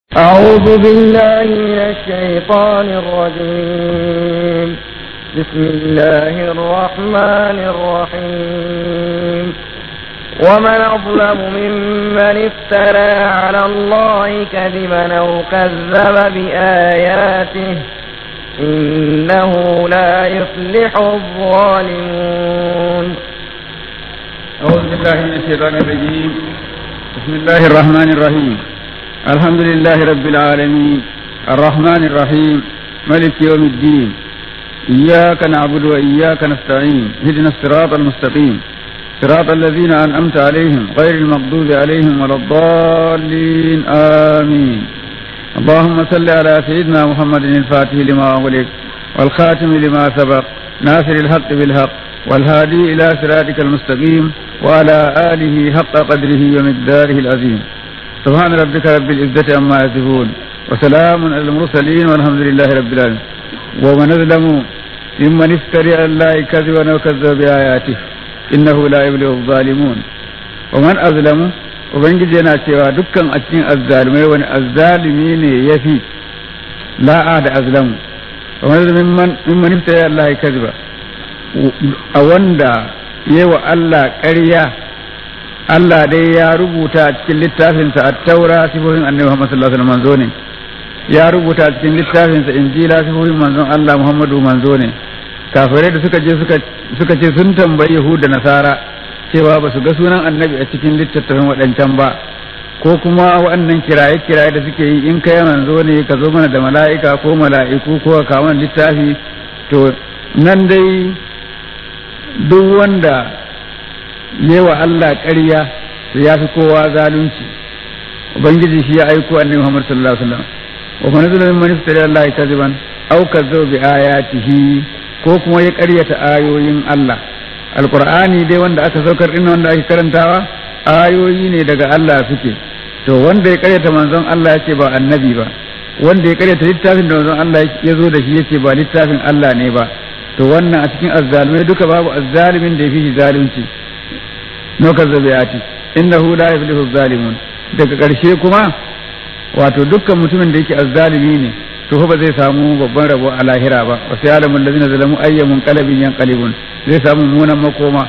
أعوذ بالله من الشيطان الرجيم. بسم الله الرحمن الرحيم. ومن أظلم ممن افترى على الله كذبا أو كذب بآياته إنه لا يفلح الظالمون. أعوذ بالله من الشيطان الرجيم. بسم الله الرحمن الرحيم. الحمد لله رب العالمين الرحمن الرحيم ملك يوم الدين إياك نعبد وإياك نستعين اهدنا الصراط المستقيم صراط الذين أنعمت عليهم غير المغضوب عليهم ولا الضالين آمين. اللهم صل على سيدنا محمد الفاتح لما أغلق والخاتم لما سبق ناصر الحق بالحق والهادي إلى صراطك المستقيم وعلى آله حق قدره ومقداره العظيم. سبحان ربك رب العزة عما يصفون وسلام على المرسلين والحمد لله رب العالمين. ومن أظلم ممن افترى على الله كذبا وكذب بآياته إنه لا يفلح الظالمون. ومن أظلم ubangiji yana cewa dukkan a cikin azzalumai wani azzalumi ne yafi la'a da azlamu mimman iftara Allah kadhiba a wanda yawa Allah ƙarya. Allah dai ya rubuta a cikin littafinsa at-taura sifofin annabi Muhammad sallallahu alaihi wasallam manzo ne, ya rubuta a cikin littafinsa injila sifofin manzon Allah Muhammadu manzo ne. Kafirai da suka ce sun tambayi Yahuda da Nasara cewa ba su ga sunan annabi a cikin littattafin waɗancan ba, ko kuma waɗannan kiraye-kiraye da suke yi in kai manzo ne ka zo mana da mala'ika ko mala'iku ko ka kawo littafi. To nan dai duk wanda yewa Allah ƙarya to ya fi kowa zalunci. Ubangiji shi ya aiko annabi Muhammad sallallahu alaihi wasallam. Wa man zalama man iftara Allah kadiban aw kazzaba bi ayatihi, ko kuma ya ƙaryata ayoyin Allah. Alqur'ani dai wanda aka saukar din wanda ake karantawa ayoyi ne daga Allah suke. To wanda ya ƙaryata manzon Allah yace ba annabi ba, wanda ya ƙaryata littafin da manzon Allah ya zo da shi yace ba littafin Allah ne ba, to wannan a cikin azzalumai duka babu azzalimin da ya fi zalunci. No kazzabiyati innahu la yuflihu zalimun. Daga ƙarshe kuma wato dukkan mutumin da yake azzalimi ne to ba zai samu babban rabo a lahira ba. Wasu yalamun lazina zalamu ayyamun qalbin yanqalibun, zai samu munan makoma.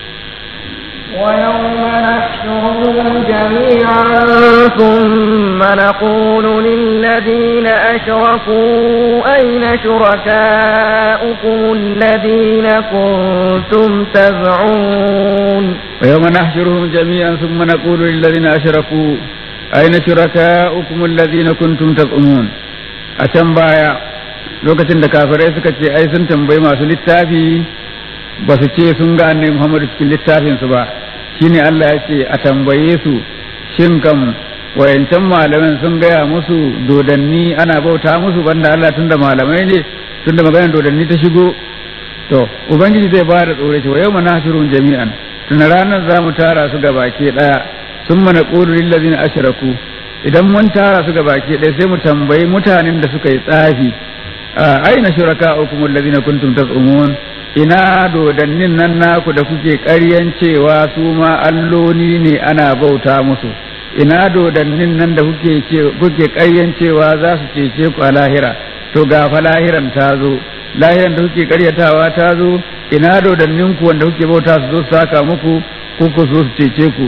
ويوم نحشرهم جميعا ثم نقول للذين أشركوا أين شركاؤكم الذين كنتم تزعمون. ويوم نحشرهم جميعا ثم نقول للذين أشركوا أين شركاؤكم الذين كنتم تزعمون. أتم بايا lokacin da kafirai suka ce ai sun tambayi masu littafi ba su ce sun ga annabi Muhammadu cikin littafinsu ba, shine Allah ya ce a tambaye su shin kam wayancan malaman sun gaya musu dodanni ana bauta musu banda Allah tunda malamai ne, tunda maganar dodanni ta shigo. To ubangiji zai ba da tsore shi wa yawma nahshurun jami'an, tuna ranar za mu tara su gabaki daya. Summa naqulu lil ladzina ashraku, idan mun tara su gabaki daya sai mu tambayi mutanen da suka yi tsafi aina shuraka'ukum alladhina kuntum taz'umun, ina dodannin nan naku da kuke ƙaryan cewa su ma alloli ne ana bauta musu, ina dodannin nan da kuke ƙaryan cewa za su cece ku a lahira. To ga fa lahiran ta zo, lahiran da kuke ƙaryatawa ta zo, ina dodannin ku wanda kuke bauta su zo su saka muku ko ku zo su cece ku.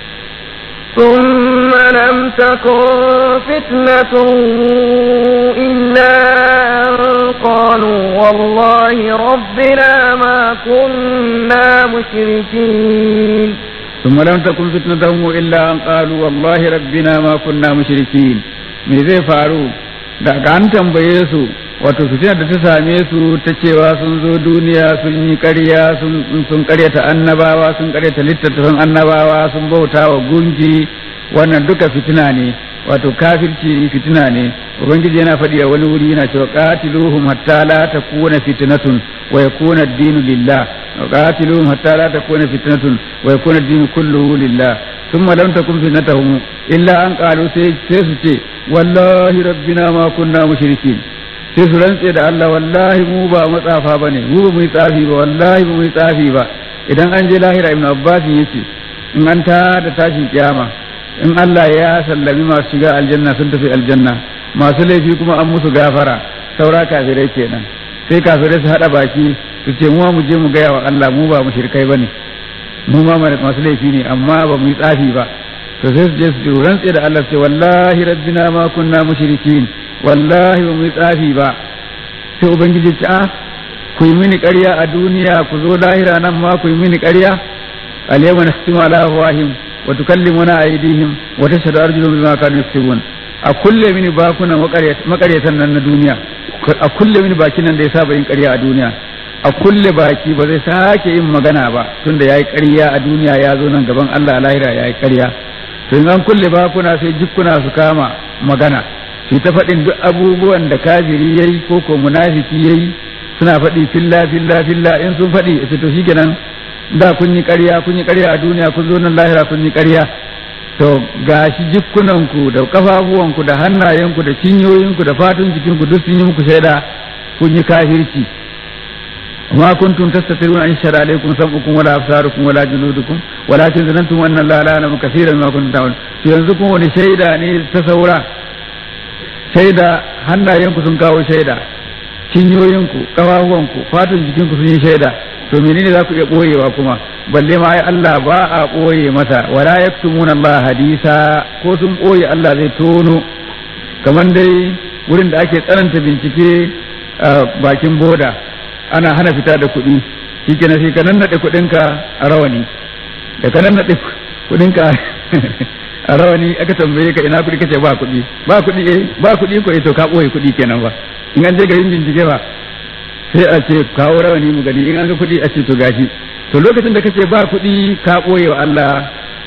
ثم لم تكن فتنتهم إلا أن قالوا والله ربنا ما كنا مشركين. ثم لم تكن فتنتهم إلا أن قالوا والله ربنا ما كنا مشركين. me zai faru da an tambaye su, wato fitina da ta same su ta cewa sun zo duniya sun yi ƙarya, sun ƙaryata annabawa, sun ƙaryata littattafan annabawa, sun bauta wa gunki, wannan duka fitina ne, wato kafirci fitina ne. Ubangiji yana faɗi a wani wuri yana cewa qatiluhum hatta la takuna fitnatun wa yakuna ad-dinu lillah, wa qatiluhum hatta la takuna fitnatun wa yakuna ad-dinu kulluhu lillah. thumma lam takun fitnatuhum illa an qalu sai su ce wallahi rabbina ma kunna mushrikin, sai su rantse da Allah wallahi mu ba matsafa bane, mu ba mu yi tsafi ba, wallahi ba mu yi tsafi ba. Idan an je lahira Ibn Abbas yace in an ta da tashin kiyama in Allah ya sallami masu shiga aljanna sun tafi aljanna, masu laifi kuma an musu gafara, saura kafirai kenan. Sai kafirai su haɗa baki su ce mu je mu gaya wa Allah mu ba mushrikai bane, mu ma masu laifi ne amma ba mu yi tsafi ba. To sai su je su rantse da Allah ce wallahi rabbina ma kunna mushrikin, wallahi ba mu yi tsafi ba. Sai ubangiji ce ku yi mini ƙarya a duniya, ku zo lahira nan ma ku yi mini ƙarya. al-yawma nakhtimu ala afwahihim wa tukallimuna aydihim wa tashhadu arjuluhum bima kanu yaksubun. A kulle mini bakunan makaryatan nan na duniya, a kulle mini bakin nan da ya saba yin ƙarya a duniya, a kulle baki ba zai sake yin magana ba tunda yayi ƙarya a duniya ya zo nan gaban Allah lahira yayi ƙarya. To in an kulle bakuna sai jikkuna su kama magana, su ta faɗin duk abubuwan da kafiri yayi ko munafiki yayi, suna faɗi filla in sun faɗi to shikenan da kun yi ƙarya a duniya, kun zo nan lahira kun yi ƙarya. To gashi jikkunanku da kafafuwanku da hannayenku da cinyoyinku da fatun jikinku duk sun yi muku shaida kun yi kafirci. ma kuntum tastatiruna an shara alaikum sam'ukum wala absarukum wala juludukum walakin zanantum anna allaha la ya'lamu kaseeran mimma kuntum ta'malun. To yanzu kuma wani shaida ne ta saura? Shaida hannayenku sun kawo shaida, cinyoyinku, kafafuwanku, fatun jikinku sun yi shaida. To menene za ku iya ɓoyewa kuma? Balle ma ai Allah ba a ɓoye masa, wala yaktumuna Allah hadisa, ko sun ɓoye Allah zai tono. Kamar dai wurin da ake tsananta bincike bakin boda, ana hana fita da kuɗi, shi kenan sai ka nannaɗe kuɗinka a rawani, da ka nannaɗe kuɗinka a rawani aka tambaye ka ina kuɗi kace ba kuɗi, ba kuɗi ko to ka ɓoye kuɗi kenan ba. In an je garin bincike ba sai a ce kawo rawani mu gani, in an ga kuɗi a ce to gashi. To lokacin da kace ba kuɗi ka ɓoye wa Allah,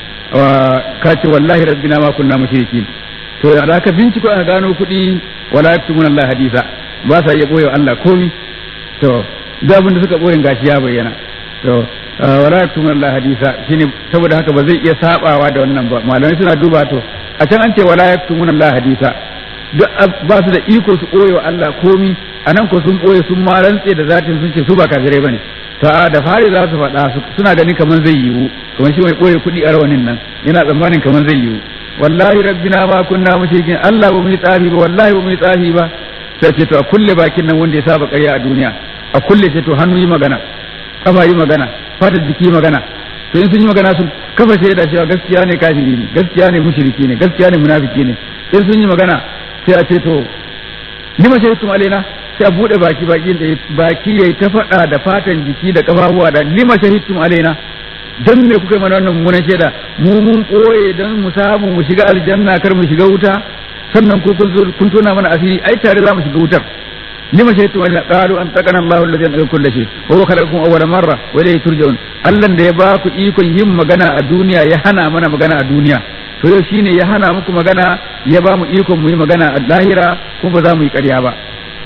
ka ce wallahi rabbina ma kunna mushrikin. To da aka binciko aka gano kuɗi wala yaktumuna Allah hadisa, ba sa iya ɓoye wa Allah komi. To da abin da suka ɓoye gashi ya bayyana. To wala yaktumuna Allah hadisa shine saboda haka ba zai iya sabawa da wannan ba. Malamai suna duba to a can an ce wala yaktumuna Allah hadisa, duk ba su da iko su ɓoye wa Allah komi. Anan ko sun ɓoye sun ma rantse da zatin sun ce su ba kafirai bane. Ta da fari za su faɗa suna ganin kamar zai yiwu, kamar shi mai ɓoye kuɗi a rawanin nan yana tsammanin kamar zai yiwu. Wallahi rabbina ma kunna mushrikin, Allah ba mu yi tsafi ba, wallahi ba mu yi tsafi ba. Sai ce to a kulle bakin nan wanda ya saba ƙarya a duniya, a kulle ce to hannu yi magana, kafa yi magana, fatar jiki magana. To in sun yi magana sun kafa shaida cewa gaskiya ne kafiri ne, gaskiya ne mushriki ne, gaskiya ne munafiki ne. In sun yi magana sai a ce to lima shahidtum alaina, sai a bude baki yayi ta faɗa da fatan jiki da kafafuwa da lima shahidtum alaina, dan me kuka yi mana wannan mummunan shaida? Mu mun koye dan mu samu mu shiga aljanna kar mu shiga wuta, sannan ku kun tona mana asiri, ai tare za mu shiga wutar. lima shahidtum alaina qalu an taqana Allahu alladhi anzala kulla shay wa huwa khalaqakum awwala marra wa ilayhi turja'un. Allah da ya ba ku ikon yin magana a duniya ya hana mana magana a duniya, to yau shine ya hana muku magana, ya ba mu ikon mu yi magana a lahira kuma ba za mu yi ƙarya ba.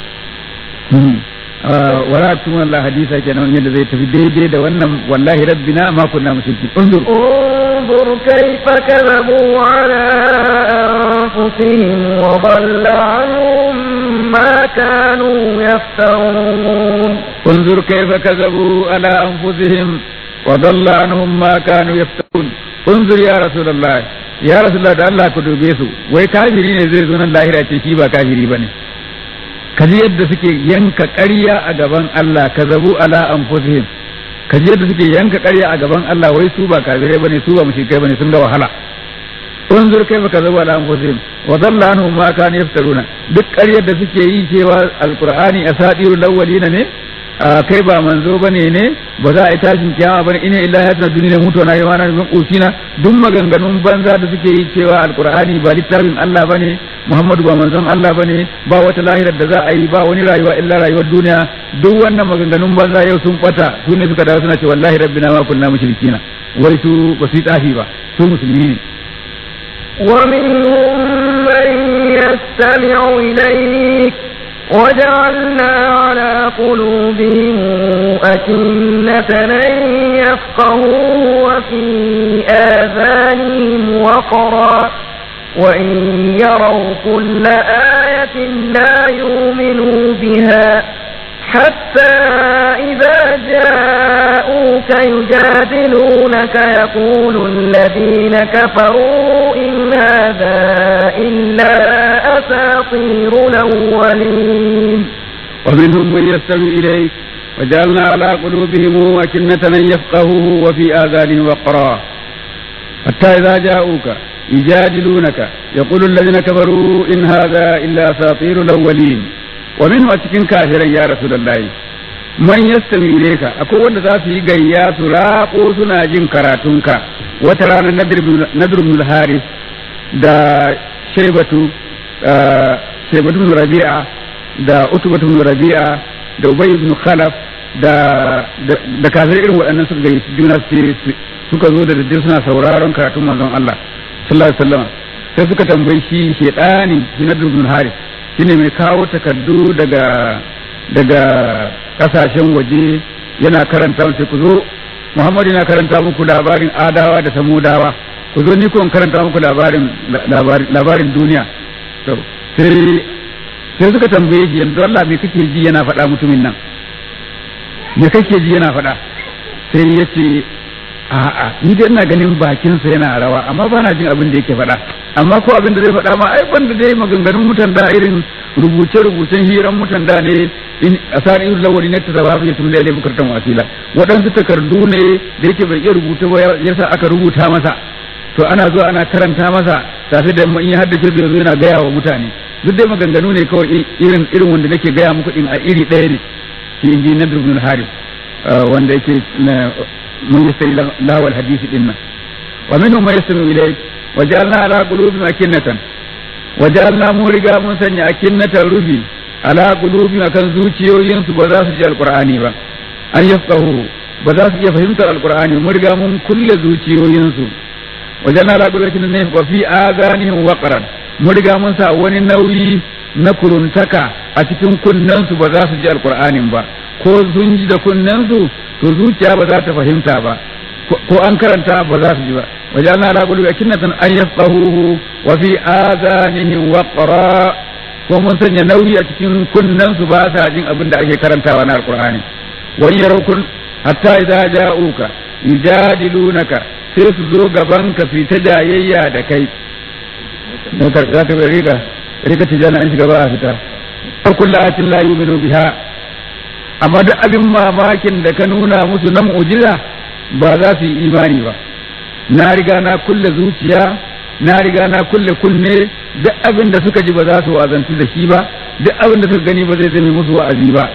wala tun Allah hadisa kenan yadda zai tafi daidai da wannan wallahi rabbina ma kunna mushrikin. unzur kayfa kadhabu ala anfusihim wa dhalla anhum ma kanu yaftarun. unzur kayfa kadhabu ala anfusihim wa dhalla anhum ma kanu yaftarun. unzur ya rasulullah da Allah ku dube su, wai kafiri ne zai zo nan lahira ce shi ba kafiri bane. kaji yadda suke yanka ƙarya a gaban Allah, kazabu ala anfusihim, kaji yadda suke yanka ƙarya a gaban Allah, wai su ba kafirai bane, su ba mushrikai bane, sun ga wahala. unzur kaifa kazabu ala anfusihim wa dhalla anhum ma kanu yaftaruna. Duk ƙaryar da suke yi cewa alqur'ani asatirul awwalina ne, kai ba manzo bane ne, ba za a yi tashin kiyama bane, ina illa ya tana duniya mutuwa na yawana min kusina. Duk maganganun banza da suke yi cewa alqur'ani ba littafin Allah bane, Muhammadu ba manzon Allah bane, ba wata lahirar da za a yi, ba wani rayuwa illa rayuwar duniya. Duk wannan maganganun banza yau sun bata, su ne suka dawo suna ce wallahi rabbina ma kunna mushrikina, wai su ba su yi tsafi ba, su musulmi ne. ومنهم من يستمع إليك وجعلنا على قلوبهم أكنة أن يفقهوا وفي آذانهم وقرا وإن يروا كل آية لا يؤمنوا بها حتى إذا جاءوك يجادلونك يقول الذين كفروا إن هذا إلا أساطير الأولين ومنهم من يستمع إليك وجعلنا على قلوبهم أكنة أن يفقهوه وفي آذانهم وقرا حتى إذا جاءوك يجادلونك يقول الذين كفروا إن هذا إلا أساطير الأولين ومنهم أتكن كافرا يا رسول الله من يستمع إليك أكو وند في غيا سراقو سنا جin karatunka wata rana Nadr ibn al-Harith da Shaybatu bin Rabi'a da Utbatu bin Rabi'a da Ubay ibn Khalaf da kafirai irin waɗannan suka gayyaci juna suka zo da daddare suna sauraron karatun manzon Allah sallallahu alaihi wasallam sai suka tambayi shi shedani Nadr ibn al-Harith shine mai kawo takardu daga kasashen waje yana karanta sai ku zo Muhammad yana karanta muku labarin Adawa da Samudawa ku zo ni ko karanta muku labarin duniya to sai suka tambaye shi yanzu Allah me kake ji yana faɗa mutumin nan me kake ji yana faɗa sai ya ce a'a ni dai ina ganin bakinsa yana rawa amma ba na jin abin da yake faɗa amma ko abin da zai faɗa ma ai banda dai maganganun mutan da irin rubuce-rubucen hiran mutan da ne in asari lawali ne ta zaba ya tunda ne bukartan wasila waɗansu takardu ne da yake bai iya rubuta ba yasa aka rubuta masa to ana zuwa ana karanta masa safe da in ya haddace zai zo yana gaya wa mutane duk dai maganganu ne kawai irin wanda nake gaya muku din a iri ɗaya ne shi inji Nadr ibn al-Harith wanda yake mun yastari lawal hadisi din nan wa minhum man yastami ilayk wa ja'alna ala qulubihim akinnatan wa ja'alna mu riga mun sanya akinnatan rufi ala qulubihim akan zuciyoyinsu ba za su ji alqur'ani ba an yafqahu ba za su iya fahimtar alqur'ani mun riga mun kulle zuciyoyinsu wa ja'alna ala qulubihim wa fi adanihim waqran mun riga mun sa wani nauyi na kuruntaka a cikin kunnensu ba za su ji alqur'anin ba ko sun ji da kunnensu to zuciya ba za ta fahimta ba ko an karanta ba za su ji ba wajen ala qulubi akinnatan an yafqahuhu wa fi adanihim waqra ko mun sanya nauyi a cikin kunnen su ba sa jin abin da ake karantawa na alqur'ani wa yarakun hatta idza ja'uka yujadilunaka sai su zo gaban ka fi ta jayayya da kai ne karka ta rika tijana an shiga ba a fita kullu atin la yu'minu biha amma duk abin mamakin da ka nuna musu na mu'jiza ba za su yi imani ba na riga na kulle zuciya na riga na kulle kunne duk abin da suka ji ba za su wazantu da shi ba duk abin da suka gani ba zai zame musu wa'azi ba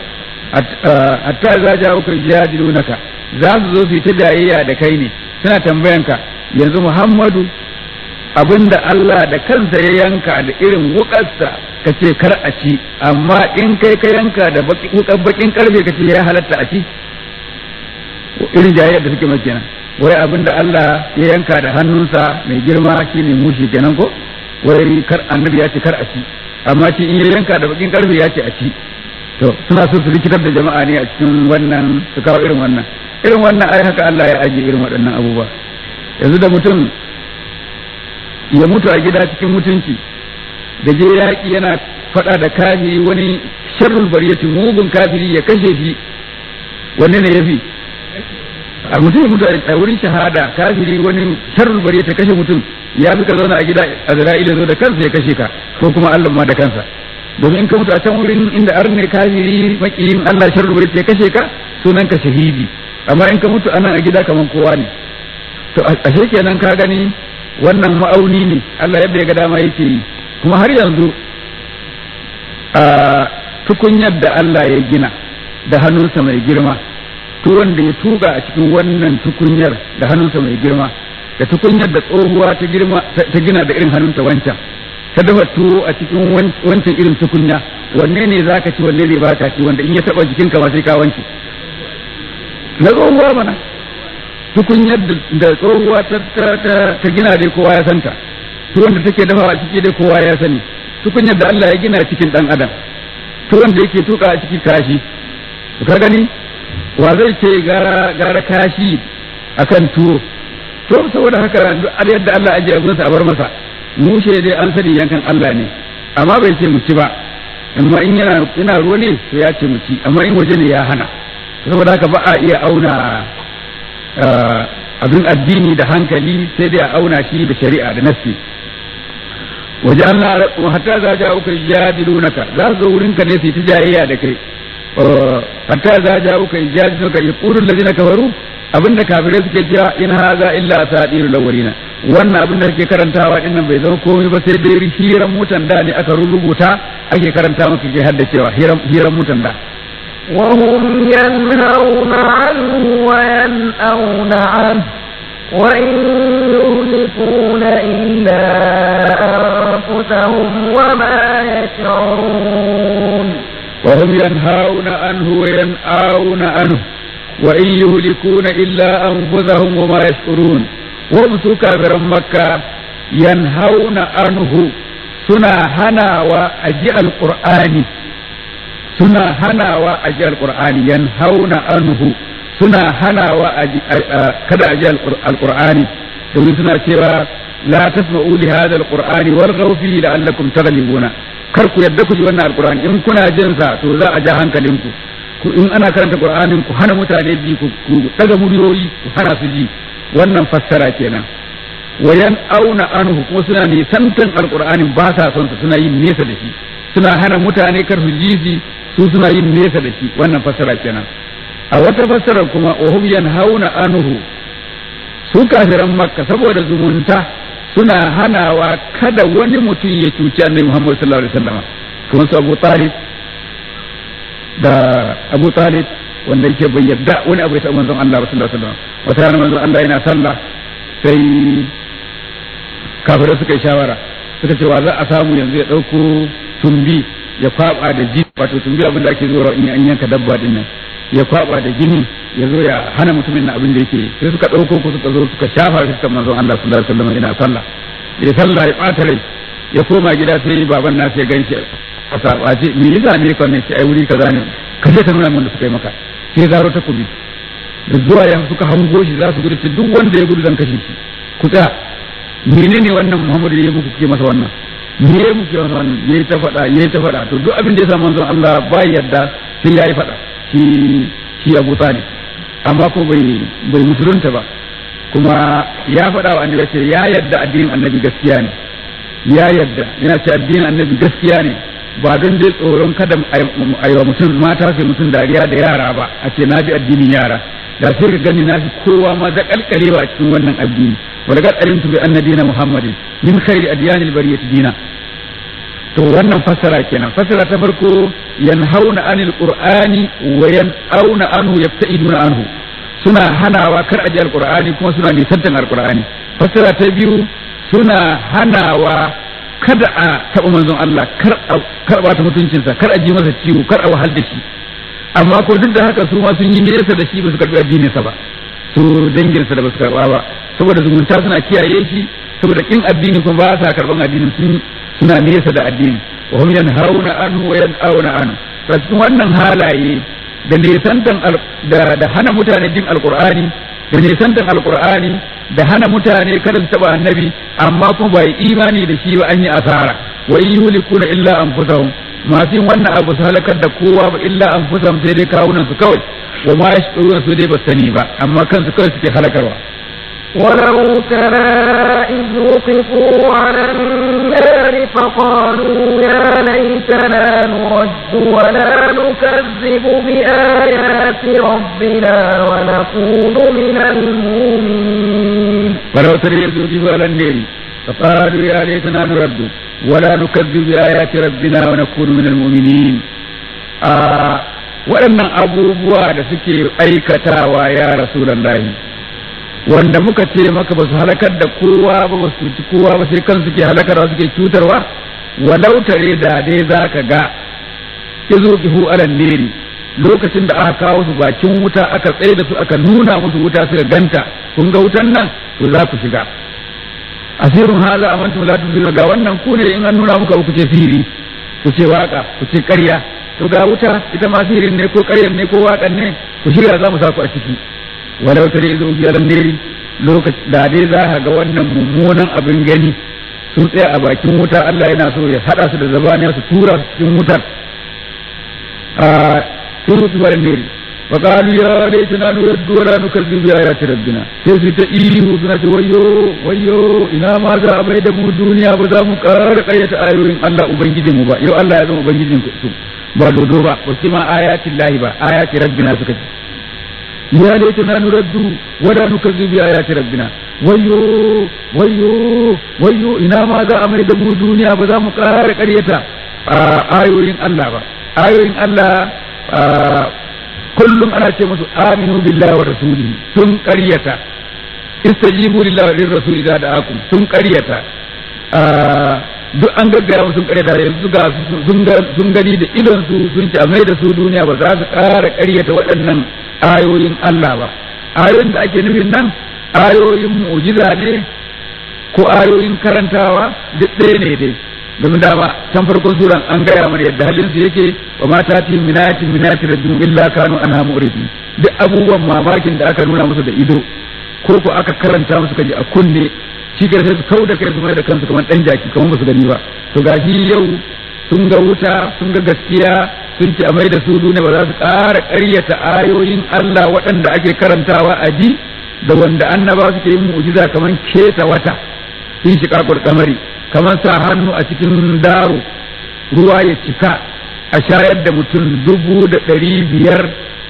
hatta za ja uka jadilunaka za su zo su yi ta jayayya da kai ne suna tambayanka yanzu Muhammadu abinda Allah da kansa ya yanka da irin wukarsa ka ce kar a ci amma in kai ka yanka da wukar bakin karfe ka ce ya halatta a ci irin jayayyar da suke makina wai abinda Allah ya yanka da hannunsa mai girma shine mushi kenan ko wai kar annabi ya ce kar a ci amma shi in ya yanka da bakin karfe ya ce a ci to suna so su rikitar da jama'a ne a cikin wannan su kawo irin wannan ai haka Allah ya ajiye irin waɗannan abubuwa yanzu da mutum ya mutu a gida cikin mutunci da je yaƙi yana faɗa da kafiri wani sharrul bariyati mugun kafiri ya kashe shi wanne ne yafi a mutum ya mutu a wurin shahada kafiri wani sharrul bariyati kashe mutum ya fi ka zauna a gida Azra'ila zo da kansa ya kashe ka ko kuma Allah ma da kansa domin in ka mutu a can wurin inda arne kafiri makiyin Allah sharrul bariyati ya kashe ka sunan ka shahidi amma in ka mutu anan a gida kaman kowa ne to ashe kenan ka gani wannan ma'auni ne Allah yadda ya ga dama yake yi kuma har yanzu a tukunyar da Allah ya gina da hannunsa mai girma tuwon da ya tuga a cikin wannan tukunyar da hannunsa mai girma da tukunyar da tsohuwa ta gina da irin hannunta wancan ta dafa tuwo a cikin wancan irin tukunya wanne ne za ka ci wanne ne ba ka ci wanda in ya taba jikinka ma sai ka wanke na tsohuwa mana tukunyar da tsohuwa ta gina dai kowa ya santa tuwon da take dafa a ciki dai kowa ya sani tukunyar da Allah ya gina cikin dan adam tuwon da yake tuka a ciki kashi ka gani wa zai ce gara kashi akan tuwo to saboda haka duk yadda Allah ya ji abinsa a bar masa mushe dai an sani yankan Allah ne amma bai ce mu ci ba amma in yana ruwa ne to ya ce mu ci, amma in waje ne ya hana. Saboda haka ba a iya auna abin addini da hankali, sai dai a auna shi da shari'a da nassi. waje Allah hatta za ja uka jadilunaka, za su zo wurinka ne su yi tijayya da kai. hatta za ja uka jadilunaka yaqulu allazina kafaru, abinda kafirai suke cewa in haza illa asatirul awwalina, wannan abin da kake karantawa din nan bai zama komai ba sai dai hiran mutan da ne aka rubuta ake karanta maka ke haddacewa hiran mutan da. وهم ينهون عنه وينأون عنه وإن يهلكون إلا أنفسهم وما يشعرون. وهم ينهون عنه وينأون عنه وإن يهلكون إلا أنفسهم وما يشعرون. وهم كافر مكة ينهون عنه سنا هنا وأجيء القرآن، suna hanawa a ji alƙur'ani, yanhauna anhu suna hanawa kada a ji alƙur'ani, domin suna cewa la tasma'u li hadha alqur'ani warghaw fihi la'allakum taghlibuna, kar ku yadda ku ji wannan alƙur'ani, in kuna jin sa to za a ja hankalinku, in ana karanta qur'anin ku hana mutane ji, ku daga muryoyi ku hana su ji. Wannan fassara kenan. wayan auna anhu kuma suna nisantan alƙur'anin, ba sa son sa, suna yin nesa da shi, suna hana mutane kar su ji su suna yin nesa da shi. Wannan fassara kenan. A wata fassara kuma wahum yanhauna anhu, su kafiran makka saboda zumunta suna hanawa kada wani mutum ya cuci annabi Muhammad sallallahu alaihi wasallam, kuma su Abu Talib wanda yake bai yadda wani abu ya taɓa manzon Allah sallallahu alaihi wasallam. Wata rana manzon Allah yana sallah sai kafirai suka yi shawara, suka ce wa za a samu yanzu ya ɗauko tumbi ya kwaba da jini, wato tumbi abin da ake zuwa in an yanka dabba din nan, ya kwaba da jini ya zo ya hana mutumin na abin da yake. Sai suka dauko ko suka zo suka shafa shi manzon Allah sallallahu alaihi wasallam yana sallah, ya sallah ya bata rai, ya koma gida sai baban na sai ganshi a sabace, me yasa ne ka ne sai ai wuri kaza ne, ka je ka nuna min da suka yi maka. Sai zaro ta kubi da zuwa yan suka hango shi za su gudu, duk wanda ya gudu zan kashe shi, ku tsaya, menene wannan Muhammadu ya muku kuke masa wannan, me muke wannan, yayi ta faɗa to duk abin da ya sa manzon Allah ba yadda sai yayi faɗa shi Abu Talib, amma ko bai musulunta ba, kuma ya faɗa wa annabi ce ya yadda addinin annabi gaskiya ne, ya yadda yana ce addinin annabi gaskiya ne, ba don dai tsoron kada aiwa mutum mata sai mutum dariya da yara ba, a ce na bi addinin yara, da sai ka gani na fi kowa ma da kalkalewa a cikin wannan addini. ولقد علمت بأن دين محمد من خير أديان البرية دينا. to wannan fassara kenan. Fassara ta farko yanhauna anil qur'ani wa yan'auna anhu yabta'iduna anhu, suna hanawa kar aji alqur'ani kuma suna nisantan alqur'ani. Fassara ta biyu suna hanawa kada a taɓa manzon Allah, kar ba ta mutuncinsa, kar a ji masa ciwo, kar a wahal da shi, amma ko duk da haka su ma sun yi nesa da shi, ba su karɓi addininsa ba, su danginsa da ba su karɓa ba, saboda zumunta suna kiyaye shi, saboda kin addini kuma ba sa karban addinin, suna nesa da addini. wa hum yanhauna anhu wa yan'auna anhu. Cikin wannan halaye da nisantan da hana mutane din alqur'ani, da nisantan alqur'ani, da hana mutane kada su taba annabi, amma kuma bai imani da shi ba, an yi asara. wa yuhlikuna illa anfusahum, masu yin wannan abu su halakar da kowa ba illa anfusahum, sai dai kawunan su kawai. wa ma yashuruna, su dai ba sani ba, amma kansu kawai suke halakarwa. ولو ترى إذ وقفوا على النار فقالوا يا ليتنا نرد ولا نكذب بآيات ربنا ونكون من المؤمنين. ولو ترى إذ وقفوا على النار فقالوا يا ليتنا نرد ولا نكذب بآيات ربنا ونكون من المؤمنين. waɗannan abubuwa da suke aikatawa ya Rasulullahi, wanda muka ce maka ba su halakar da kowa ba, ba su cuci kowa ba, sai kan suke halakarwa suke cutarwa. walau tare da dai za ka ga izu bihu alan neri, lokacin da aka kawo su bakin wuta, aka tsaye da su, aka nuna musu wuta suka ganta, kun ga wutan nan to za ku shiga. asirun haza amantum la tuziluna, ga wannan ku ne in an nuna muka ku ce sihiri, ku ce waka, ku ce ƙarya, to ga wuta ita ma sihirin ne ko ƙaryar ne ko waƙan ne, ku shirya za mu sa ku a ciki. walau tare izu bihu alan neri, lokacin da dai za ka ga wannan mummunan abin gani sun tsaya a bakin wuta, Allah yana so ya hada su da zabaniya su tura su cikin wutar sun rutu farin neri wa qalu ya laitana nuraddu wa la nukazzibu bi ayati rabbina sai su ta ihu suna ce wayyo ina ma za a bai da mu duniya ba za mu ƙara ƙaryata ayoyin Allah ubangijinmu ba yau Allah ya zama ubangijin su ba dodo ba su ma ayatin lahi ba ayati rabbina suka ce ya laitana nuraddu wa la nukazzibu bi ayati rabbina wayyo ina ma za a mai da mu duniya ba za mu ƙara ƙaryata ayoyin Allah ba ayoyin Allah kullum ana ce musu aminu billahi wa rasulihi sun ƙaryata istajibu lillahi wa lirrasuli idza da'akum sun ƙaryata duk an gaggaya sun ƙaryata yanzu ga sun gani da idon su sun ci a mai da su duniya ba za su ƙara ƙaryata waɗannan ayoyin Allah ba ayoyin da ake nufin nan ayoyin mu'jiza ne ko ayoyin karantawa duk ɗaya ne dai domin dama can farkon suran an gaya mana yadda halin su yake wa mata ti minati rabbihim illa kanu anha mu'ridin duk abubuwan mamakin da aka nuna musu da ido ko aka karanta musu kaji a kunne shi sai su kauda kai su mai da kansu kamar dan jaki kamar musu gani ba to gashi yau sun ga wuta sun ga gaskiya sun ci a mai da su duniya ba za su ƙara ƙaryata ayoyin Allah waɗanda ake karantawa a ji da wanda annaba suke yin mu'jiza kamar keta wata in shi kakul kamari kamar sa hannu a cikin daro ruwa ya cika a shayar da mutum 500,000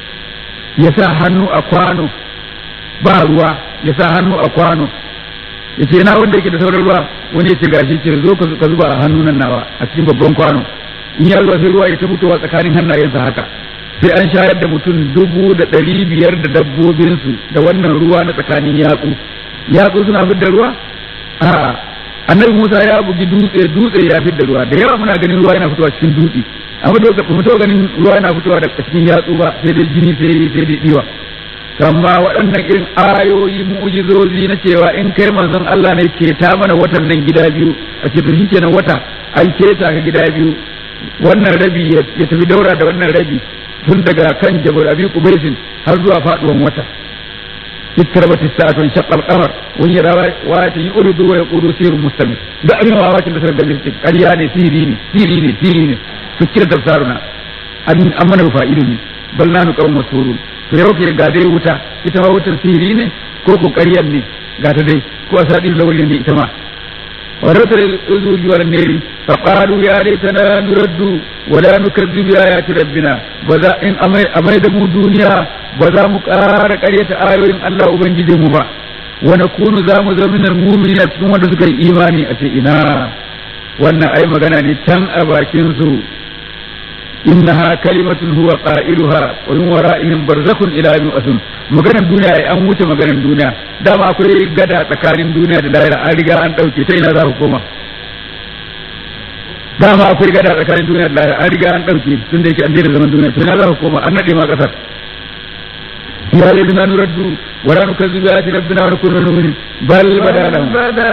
ya sa hannu a kwano ba ruwa ya sa hannu a kwano ya ce na wanda yake da sauran ruwa wani ya ce gashi ce zo ka zuba a hannu nan nawa a cikin babban kwano in ya zuba sai ruwa ya ta fitowa tsakanin hannayensa haka sai an shayar da mutum 500,000 da dabbobinsu da wannan ruwa na tsakanin yatsu suna fitar ruwa a'a annabi Musa ya bugi dutse ya fitar ruwa da yawa muna ganin ruwa yana fitowa cikin dutse amma da mu to ganin ruwa yana fitowa daga cikin yatsu ba sai dai jini sai dai diwa amma waɗannan irin ayoyi mu'jizozi na cewa in kai manzon Allah ne ke ta mana watan nan gida biyu a ce to shikenan wata an keta ka gida biyu wannan rabi ya tafi daura da wannan rabi tun daga kan Jabal Abi Qubaisin har zuwa faduwan wata اقتربت الساعة وانشق القمر ويرى وآية يؤرد ويقول سير مستمر ده أمين وآوات اللي سرق المسجد قال يعني سيريني فكرة أبصارنا أمنا وفائلني بل نحن قوم مسؤولون فيوكي قادر وتا يتفاوت سيريني كوكو قريبني قادر دي كو أسادير لولي إتما ورسل الأذوج والنير فقالوا يا ليتنا نرد ولا نكذب بآيات ربنا وذا إن أميد دنيا وذا مكار قرية آيوين الله أبنجد مبا ونكون ذا من المؤمنين ثم نذكر إيماني أتئنا وانا أي مغانا نتن أباكينسو إنها كلمة هو قائلها ومن ورائهم برزخ إلى يوم يبعثون maganar duniya ai an wuce maganar duniya dama akwai gada tsakanin duniya da lahira an riga an dauke ta ina za ku koma dama akwai gada tsakanin duniya da lahira an riga an dauke tun da yake an daina zaman duniya to ina za ku koma an nade ma kasar ya ladina nuraddu wa la nukazzibu ayati rabbina wa nakunu mu'minin bal badalahum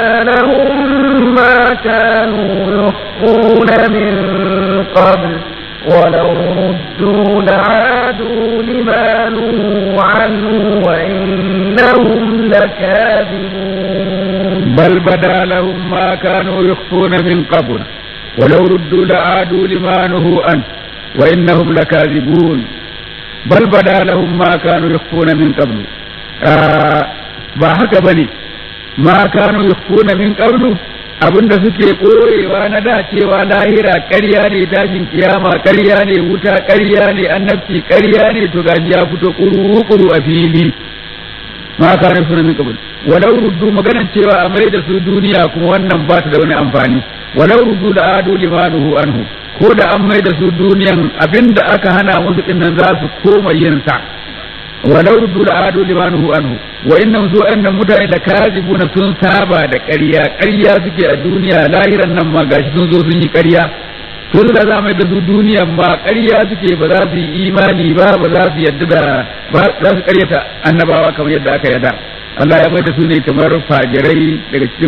ma kanu yukhfuna min qabl ولو ردوا لعادوا لما نهوا عنه وإنهم لكاذبون بل بدا لهم ما كانوا يخفون من قبل ولو ردوا لعادوا لما نهوا عنه وإنهم لكاذبون بل بدا لهم ما كانوا يخفون من قبل ba haka bane ma kanu yukhfuna min qablu abinda suke koyewa na dacewa lahira ƙarya ne tashin kiyama ƙarya ne wuta ƙarya ne annabci ƙarya ne to gaji ya fito kuru a fili ma kana sunan min qabl walau ruddu maganar cewa a mai da su duniya kuma wannan ba ta da wani amfani walau ruddu da adu limanuhu anhu ko da an mai da su duniyan abinda aka hana musu dinnan za su koma yin sa walau ruddu da adu limanuhu anhu wa innahum su'annan mutane da kazibuna sun saba da ƙarya suke a duniya lahiran nan ma gashi sun zo sun yi ƙarya sun da za mai da su duniyan ba ƙarya suke ba za su yi imani ba za su yadda da ba za su ƙaryata annabawa kamar yadda aka yada Allah ya mai da su ne kamar fajirai daga cikin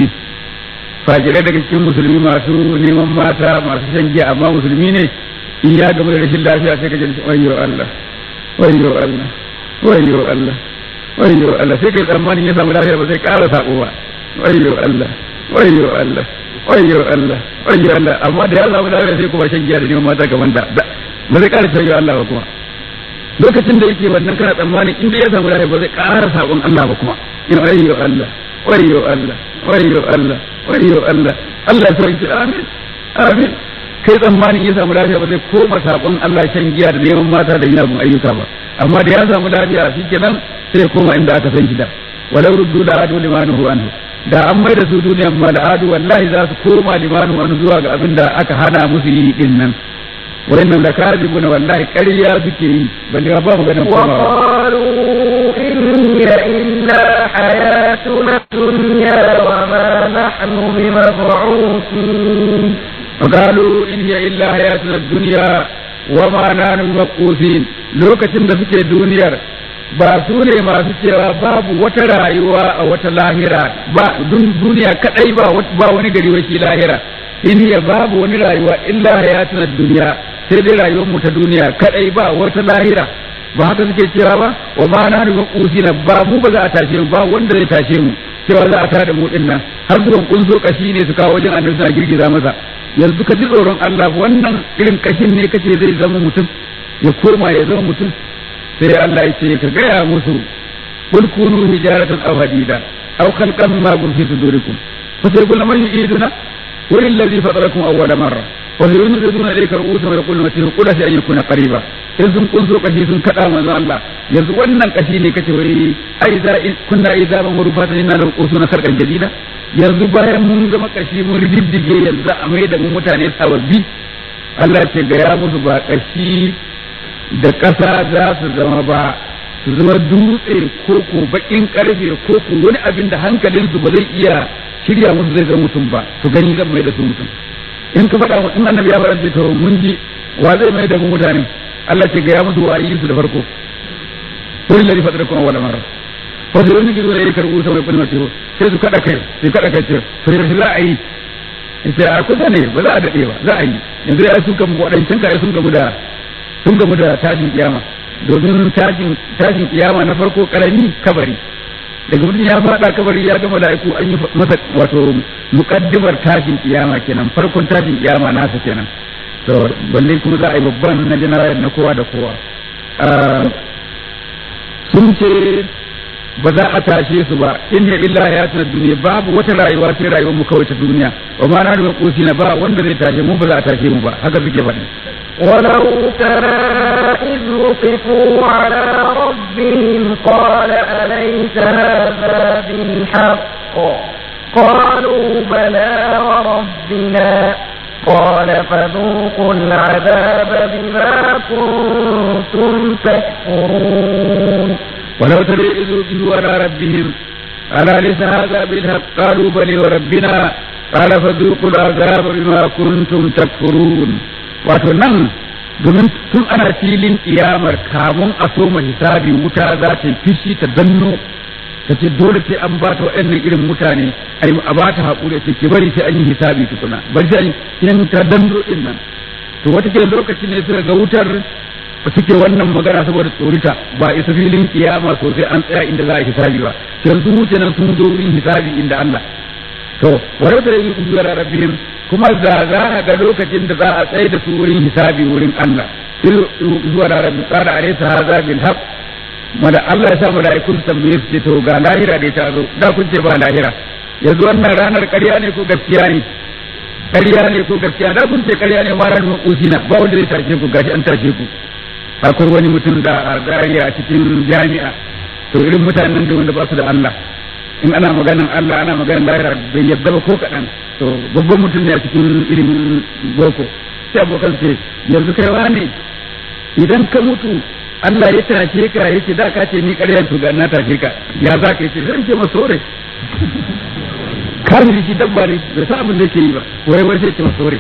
musulmi masu neman mata masu shan giya amma musulmi ne in ya gama da rashin lafiya sai ka ji wayyo Allah sai kai tsammanin ya samu lafiya ba sai ƙara sako ba wayyo Allah amma da ya samu lafiya sai kuma shan giya da neman mata gaban da ba zai ƙara shirya Allah ba kuma lokacin da yake wannan kana tsammanin inda ya samu lafiya ba zai ƙara sabon Allah ba kuma ina wayyo Allah wayyo Allah wayyo Allah wayyo Allah Allah ya sauke amin amin kai tsammanin ya samu lafiya ba zai koma sabon Allah shan giya da neman mata da yin ayyuka ba amma da ya samu lafiya shikenan sai koma inda aka san shi da walau ruddu da adu limanuhu anhu da an mai da su duniyan ma da adu wallahi za su koma limanuhu anhu zuwa ga abin da aka hana musu yi din nan wannan da kadibuna wallahi ƙarya suke yi balle ba mu ganin komawa وقالوا إن هي إلا حياتنا الدنيا وما نحن بمبعوثين وقالوا إن هي إلا حياتنا الدنيا وما نحن بمبعوثين lokacin da suke duniyar ba su ne masu cewa babu wata rayuwa a wata lahira ba duniya kadai ba wani gari wake lahira in hiya babu wani rayuwa illa hayatuna duniya sai dai rayuwar mu ta duniya kadai ba wata lahira ba haka suke cewa ba wa ma na da kusina ba mu ba za a tashe mu ba wanda zai tashe mu cewa za a tada mu din nan har zuwan kunzo kashi ne su kawo wajen annabi suna girgiza masa yanzu ka ji tsoron Allah wannan irin kashin ne kace zai zama mutum ya koma ya zama mutum sai Allah ya ce ka gaya musu kul kunu hijaratan aw hadida aw khalqan ma kun fi sudurikum fa sai kullu man yu'iduna wa alladhi fatarakum awwala marra wa yuriduna ilayka ru'usan wa yaquluna matihu qul sa an yakuna qariba in sun kunso kashi sun kada manzo Allah yanzu wannan kashi ne kace wai ai za kunna idza ban rufatan inna lahu usuna khalqan jadida yanzu bayan mun zama kashi mun riddige yanzu a mai da mu mutane sababbi Allah ce ga ya musu ba kashi da ƙasa za su zama ba su zama dutse ko ko bakin karfe ko ko wani abin da hankalinsu ba zai iya shirya musu zai zama mutum ba su gani zan mai da su mutum in ka faɗa in annabi ya faɗa to mun ji wa zai mai da mu mutane Allah ce ga ya musu wa yi su da farko wani lari faɗa kuma wala mara fasu wani gizo ne ya karɓu sama kuma ce sai su kaɗa kai ce to yaushe za a yi sai a kusa ne ba za a daɗe ba za a yi yanzu ya sun gamu waɗancan kare sun gamu da tashin kiyama domin tashin kiyama na farko karami kabari daga mutum ya faɗa kabari ya gama mala'iku an yi masa wato muqaddimar tashin kiyama kenan farkon tashin kiyama nasa kenan to balle kuma za a yi babban na general na kowa da kowa sun ce ba za a tashe su ba in ya illa ya tana duniya babu wata rayuwa sai rayuwar mu kawai ta duniya wa ma na da kusi na ba wanda zai tashe mu ba za a tashe mu ba haka suke faɗi ولو ترى إذ وقفوا على ربهم قال أليس هذا بالحق قالوا بلى وربنا قال فذوقوا العذاب بما كنتم تكفرون ولو ترى إذ وقفوا على ربهم ألا ليس هذا بالحق قالوا بلى وربنا قال فذوقوا العذاب بما كنتم تكفرون wato nan domin tun ana filin iyamar kamun a soma hisabi wuta za ta fishi ta danno ta ce dole sai an ba ta waɗannan irin mutane a ba ta haƙuri ce ke bari sai an yi hisabi tukuna bari sai an ta danno din nan to wata ke lokacin ne suka ga wutar suke wannan magana saboda tsorita ba isa filin kiyama sosai an tsaya inda za a hisabi ba yanzu wuce nan sun zo wurin hisabi inda Allah to wadda da yi kusurar rabbihim kuma za a ga lokacin da za a tsaye da su wurin hisabi wurin Allah zuwa da rabbi tsara a nesa haza bil haq mada Allah ya sa mala'ikun tambaye su ce to ga lahira da ta zo da kun ce ba lahira yanzu wannan ranar ƙarya ne ko gaskiya ne ƙarya ne ko gaskiya da kun ce ƙarya ne ma ranar kusina ba wanda zai tashe ku gashi an tashe ku akwai wani mutum da a cikin jami'a to irin mutanen da wanda ba su da Allah in ana maganan Allah ana maganan lahira bai yadda ba ko kaɗan to babban mutum ne a cikin ilimin boko sai abokan ce yanzu kai wane idan ka mutu Allah ya tashe ka ya ce da ka ce ni ƙarya to ga na tashe ka ya za ka ce zan ce masore kafin shi dabba ne bai san abin da yake yi ba wai sai ce masore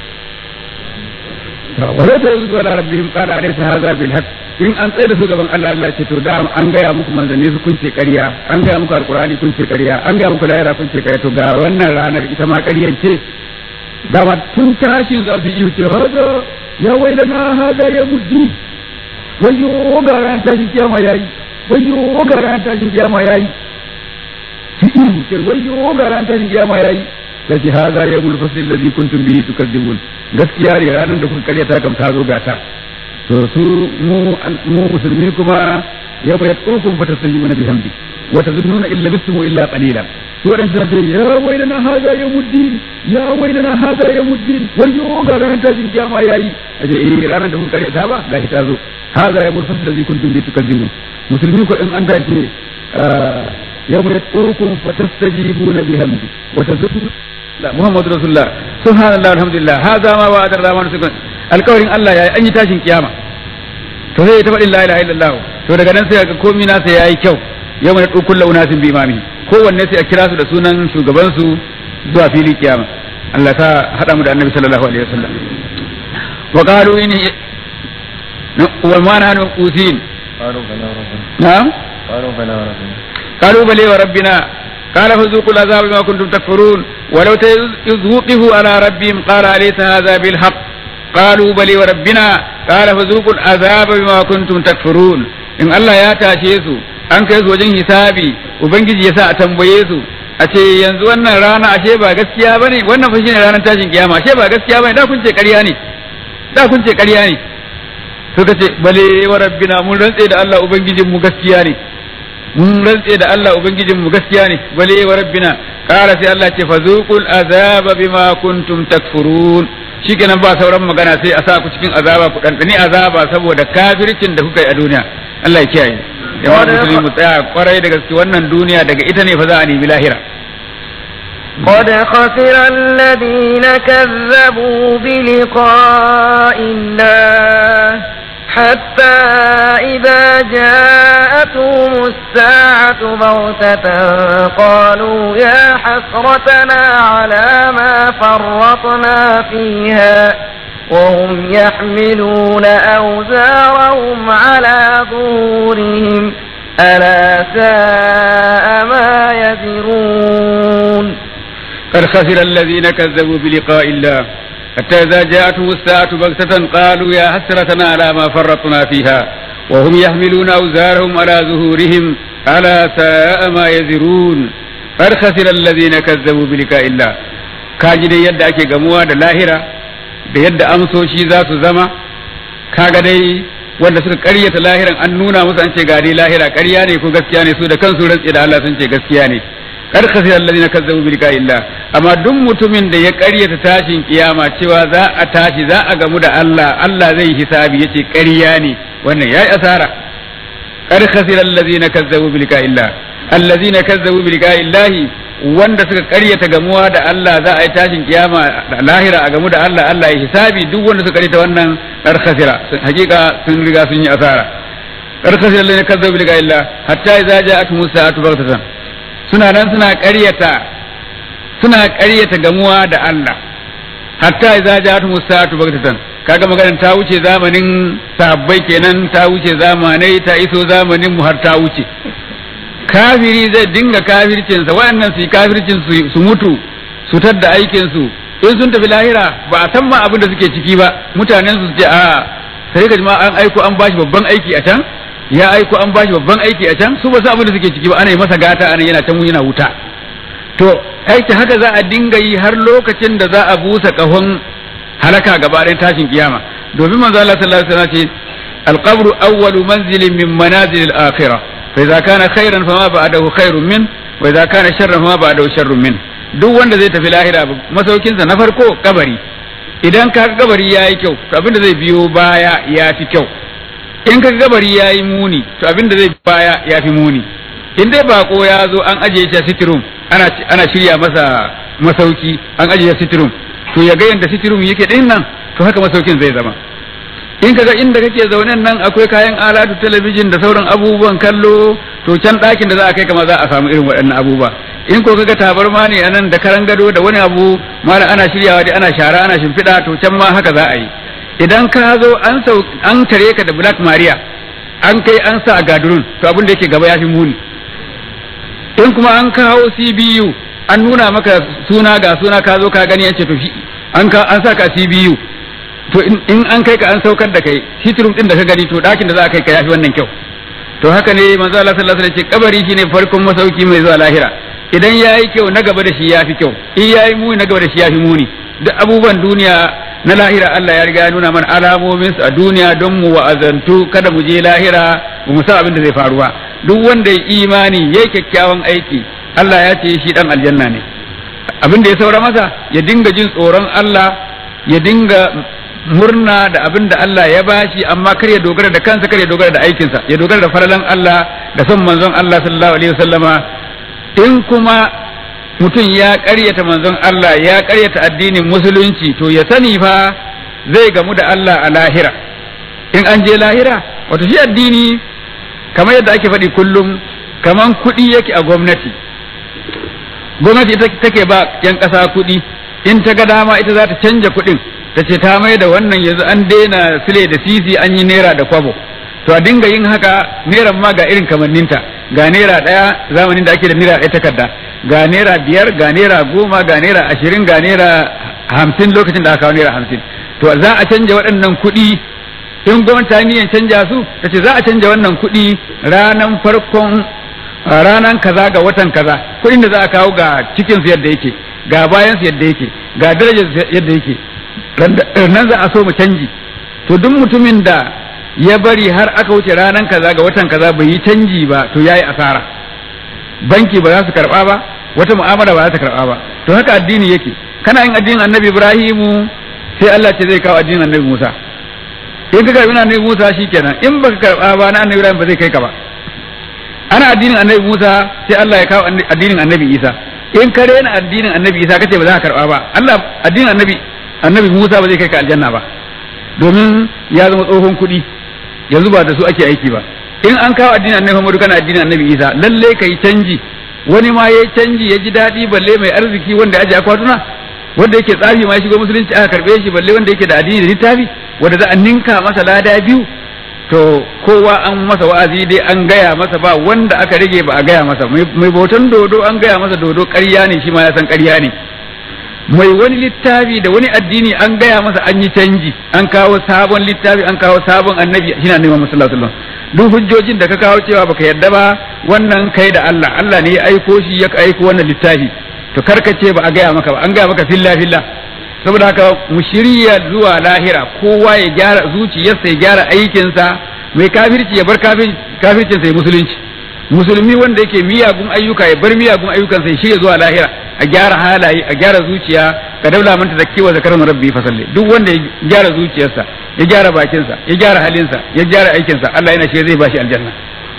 wala ta yanzu wala rabbihim qala alaysa hadha bil haqq in an tsaye da su gaban Allah Allah ce to da an gaya muku manzanni su kun ce ƙarya an gaya muku alqur'ani kun ce ƙarya an gaya muku lahira kun ce ƙarya to ga wannan ranar ita ma ƙaryar ce da ma tun tashin za su yi ce hada ya wailana hada ya muddi wayo ga ran tashin kiyama yayi wayo ga ran tashin kiyama yayi ce wayo ga ran tashin kiyama yayi sai hada ya mulfasil ladhi kuntum bihi tukadzibun gaskiya ne ranar da kuka ƙaryata kam ta zo gata to su mu musulmi kuma ya bayar kurkun fata sun yi wani bihamdi wata zununa illa bismu illa qalilan su waɗanda suna ce ya wailana haza yawmuddin ya wailana haza yawmuddin wayo ga ranar tashin kiyama yayi aje ranar da kuka kare ta ba gashi ta zo haza ya murfasa da kuntum bi tukazzimun musulmi ko in an dace ya bayar kurkun fata tajibuna bihamdi wata zununa Muhammadu Rasulullah subhanallah alhamdulillah haza ma wa'ada ar-rahman sukun alƙawarin Allah yayi an yi tashin kiyama to sai ta faɗin la ilaha illallah to daga nan sai ga komai na sai yayi kyau yau mai dukkan launatin bi imami kowanne sai a kira su da sunan shugaban su zuwa fili kiyama Allah ta hada mu da Annabi sallallahu alaihi wasallam wa qalu in wal manhanu qusin na'am qalu bala wa rabbina قال فذوقوا العذاب بما كنتم تكفرون ولو تذوقه على ربهم قال أليس هذا بالحق قالوا بلي وربنا قال فذوقوا العذاب بما كنتم تكفرون إن الله يا تاشيسو an kai su wajen hisabi ubangiji ya sa a tambaye su a ce yanzu wannan rana ashe ba gaskiya bane wannan fa shine ranar tashin kiyama ashe ba gaskiya bane da kun ce ƙarya ne suka ce bale wa rabbina mun rantse da Allah ubangijin mu gaskiya ne bale wa rabbina qala sai Allah ce fazuqul azaba bima kuntum takfurun shikenan ba sauran magana sai a sa ku cikin azaba ku dandani azaba saboda kafircin da kuka yi a duniya Allah ya kiyaye jama'a musulmi mu tsaya kwarai da gaske wannan duniya daga ita ne fa za a nemi lahira قد خسر الذين كذبوا بلقاء الله حتى إذا جاءتهم الساعة بغتة قالوا يا حسرتنا على ما فرطنا فيها وهم يحملون أوزارهم على ظهورهم ألا ساء ما يزرون قد خسر الذين كذبوا بلقاء الله حتى إذا جاءتهم الساعة بغتة قالوا يا حسرتنا على ما فرطنا فيها وهم يحملون أوزارهم على ظهورهم ألا ساء ما يزرون قد خسر الذين كذبوا بلقاء الله kaji dai yadda ake gamuwa da lahira da yadda amsoshi za su zama kaga dai wanda suka karyata lahiran an nuna musu an ce ga dai lahira ƙarya ne ko gaskiya ne su da kansu rantsi da Allah sun ce gaskiya ne kar khasira alladhina kazzabu bi liqa'illah amma duk mutumin da ya karyata tashin kiyama cewa za a tashi za a gamu da Allah zai hisabi yace ƙarya ne wannan yayi asara kar khasira alladhina kazzabu bi liqa'illah alladhina kazzabu bi liqa'illah wanda suka karyata gamuwa da Allah za a yi tashin kiyama da lahira a gamu da Allah ya hisabi duk wanda suka karyata wannan kar khasira hakika sun riga sun yi asara kar khasira alladhina kazzabu bi liqa'illah hatta idza ja'atuhum sa'atu baghtatan suna nan suna ƙaryata gamuwa da Allah hatta idza ja'atuhum sa'atu baghtatan kaga maganar ta wuce zamanin sahabbai kenan ta wuce zamanai ta iso zamanin mu har ta wuce kafiri zai dinga kafircin sa wayannan su kafircin su mutu su tadda aikin su in sun tafi lahira ba a san ma abin da suke ciki ba mutanen su ce a sai ka ma an aiko an bashi babban aiki a can ya aiko an bashi babban aiki a can su ba su abin da suke ciki ba ana yi masa gata ana yana can yana wuta to aiki haka za a dinga yi har lokacin da za a busa kahon halaka gaba ɗayan tashin kiyama domin manzo Allah sallallahu alaihi wasallam ce alqabru awwalu manzilin min manazil al-akhirah fa idza kana khairan fama ba'dahu khairun min wa idza kana sharran fama ba'dahu sharrun min duk wanda zai tafi lahira masaukin sa na farko kabari idan ka kabari yayi kyau to abinda zai biyo baya yafi kyau in ka kabari yayi muni to abinda zai baya yafi muni in dai bako ya zo an ajiye shi a sitrum ana shirya masa masauki an ajiye sitrum to ya ga yanda sitrum yake din nan to haka masaukin zai zama in kaga inda kake zaune nan akwai kayan alatu talabijin da sauran abubuwan kallo to can ɗakin da za a kai kama za a samu irin waɗannan abubuwa in ko kaga tabarma ne anan da karan gado da wani abu mala ana shiryawa dai ana shara ana shimfiɗa to can ma haka za a yi idan ka zo an tare ka da Black Maria an kai an sa a gadurun to abin da yake gaba ya fi muni in kuma an kawo CBU an nuna maka suna ga suna ka zo ka gani an ce to an sa ka CBU to in an kai ka an saukar da kai sitrum din da ka gani to dakin da za a kai ka yafi wannan kyau to haka ne manzo Allah sallallahu alaihi wasallam ce kabari shine farkon masauki mai zuwa lahira idan yayi kyau na gaba da shi yafi kyau in yayi muni na gaba da shi yafi muni duk abubuwan duniya na lahira Allah ya riga ya nuna mana alamomin su a duniya don mu wa'azantu kada mu je lahira ba mu san abin da zai faru ba. Duk wanda ya imani yayi kyakkyawan aiki Allah ya ce shi dan aljanna ne. Abin da ya saura masa ya dinga jin tsoron Allah, ya dinga murna da abin da Allah ya bashi, amma kar ya dogara da kansa, kar ya dogara da aikinsa, ya dogara da faralan Allah da son manzon Allah sallallahu alaihi wasallama. In kuma mutum ya ƙaryata manzon Allah, ya ƙaryata addinin musulunci, to ya sani fa zai gamu da Allah a lahira. In an je lahira, wato shi addini kamar yadda ake faɗi kullum, kaman kuɗi yake a gwamnati. Gwamnati ita take ba 'yan ƙasa kuɗi, in ta ga dama ita za ta canja kuɗin, ta ce ta mai da wannan yanzu an daina sile da sisi an yi naira da kwabo. To a dinga yin haka, neran ma ga irin kamanninta, ga naira ɗaya zamanin da ake da naira ɗaya takarda, ga naira 5, ga naira 10, ga naira 20, ga naira 50 lokacin da aka kawo naira 50. To za a canja waɗannan kuɗi, in gwamnati ta niyan canja su, ta ce za a canja wannan kuɗi ranan kaza ga watan kaza. Kuɗin da za a kawo ga cikin su yadda yake, ga bayan su yadda yake, ga darajar yadda yake, nan za a so mu canji. To duk mutumin da ya bari har aka wuce ranan kaza ga watan kaza bai yi canji ba, to yayi asara. Banki ba za su karba ba, wata mu'amala ba za ta karba ba. To haka addini yake. Kana yin addinin Annabi Ibrahimu, sai Allah ce zai kawo addinin Annabi Musa. In ka karbi Annabi Musa shikenan, in baka karba ba na Annabi Ibrahim ba zai kai ka ba. Ana addinin Annabi Musa, sai Allah ya kawo addinin Annabi Isa. In ka rena addinin Annabi Isa kace ba za ka karba ba, Allah addinin Annabi Musa ba zai kai ka aljanna ba, domin ya zama tsohon kuɗi, yanzu ba da su ake aiki ba. In an kawo addinin Annabi Muhammadu kana addinin Annabi Isa, lalle kai canji. Wani ma yayi canji ya ji daɗi, balle mai arziki wanda ya aje akwatuna, wanda yake tsafi ma ya shigo musulunci aka karbe shi, balle wanda yake da addini da littafi wanda za a ninka masa lada biyu. To kowa an masa wa'azi dai an gaya masa, ba wanda aka rage ba a gaya masa. Mai bautan dodo an gaya masa dodo ƙarya ne, shi ma ya san ƙarya ne. Mai wani littafi da wani addini an gaya masa an yi canji, an kawo sabon littafi, an kawo sabon annabi, shi na neman musallallahu. Duk hujjojin da ka kawo cewa baka yarda ba, wannan kai da Allah, Allah ne ya aiko shi ya aiko wannan littafi. To karkace ba a gaya maka ba, an gaya maka filla filla. Saboda haka mu shirya zuwa lahira, kowa ya gyara zuciyarsa, ya gyara aikinsa. Mai kafirci ya bar kafircinsa ya musulunci. Musulmi wanda yake miyagun ayyuka ya bar miyagun ayyukansa ya shirya zuwa lahira, a gyara halaye, a gyara zuciya. Ka daula manta zakki wa zakarun rabbi fasalli. Duk wanda ya gyara zuciyarsa, ya gyara bakinsa, ya gyara halinsa, ya gyara aikinsa, Allah yana shirya zai bashi aljanna.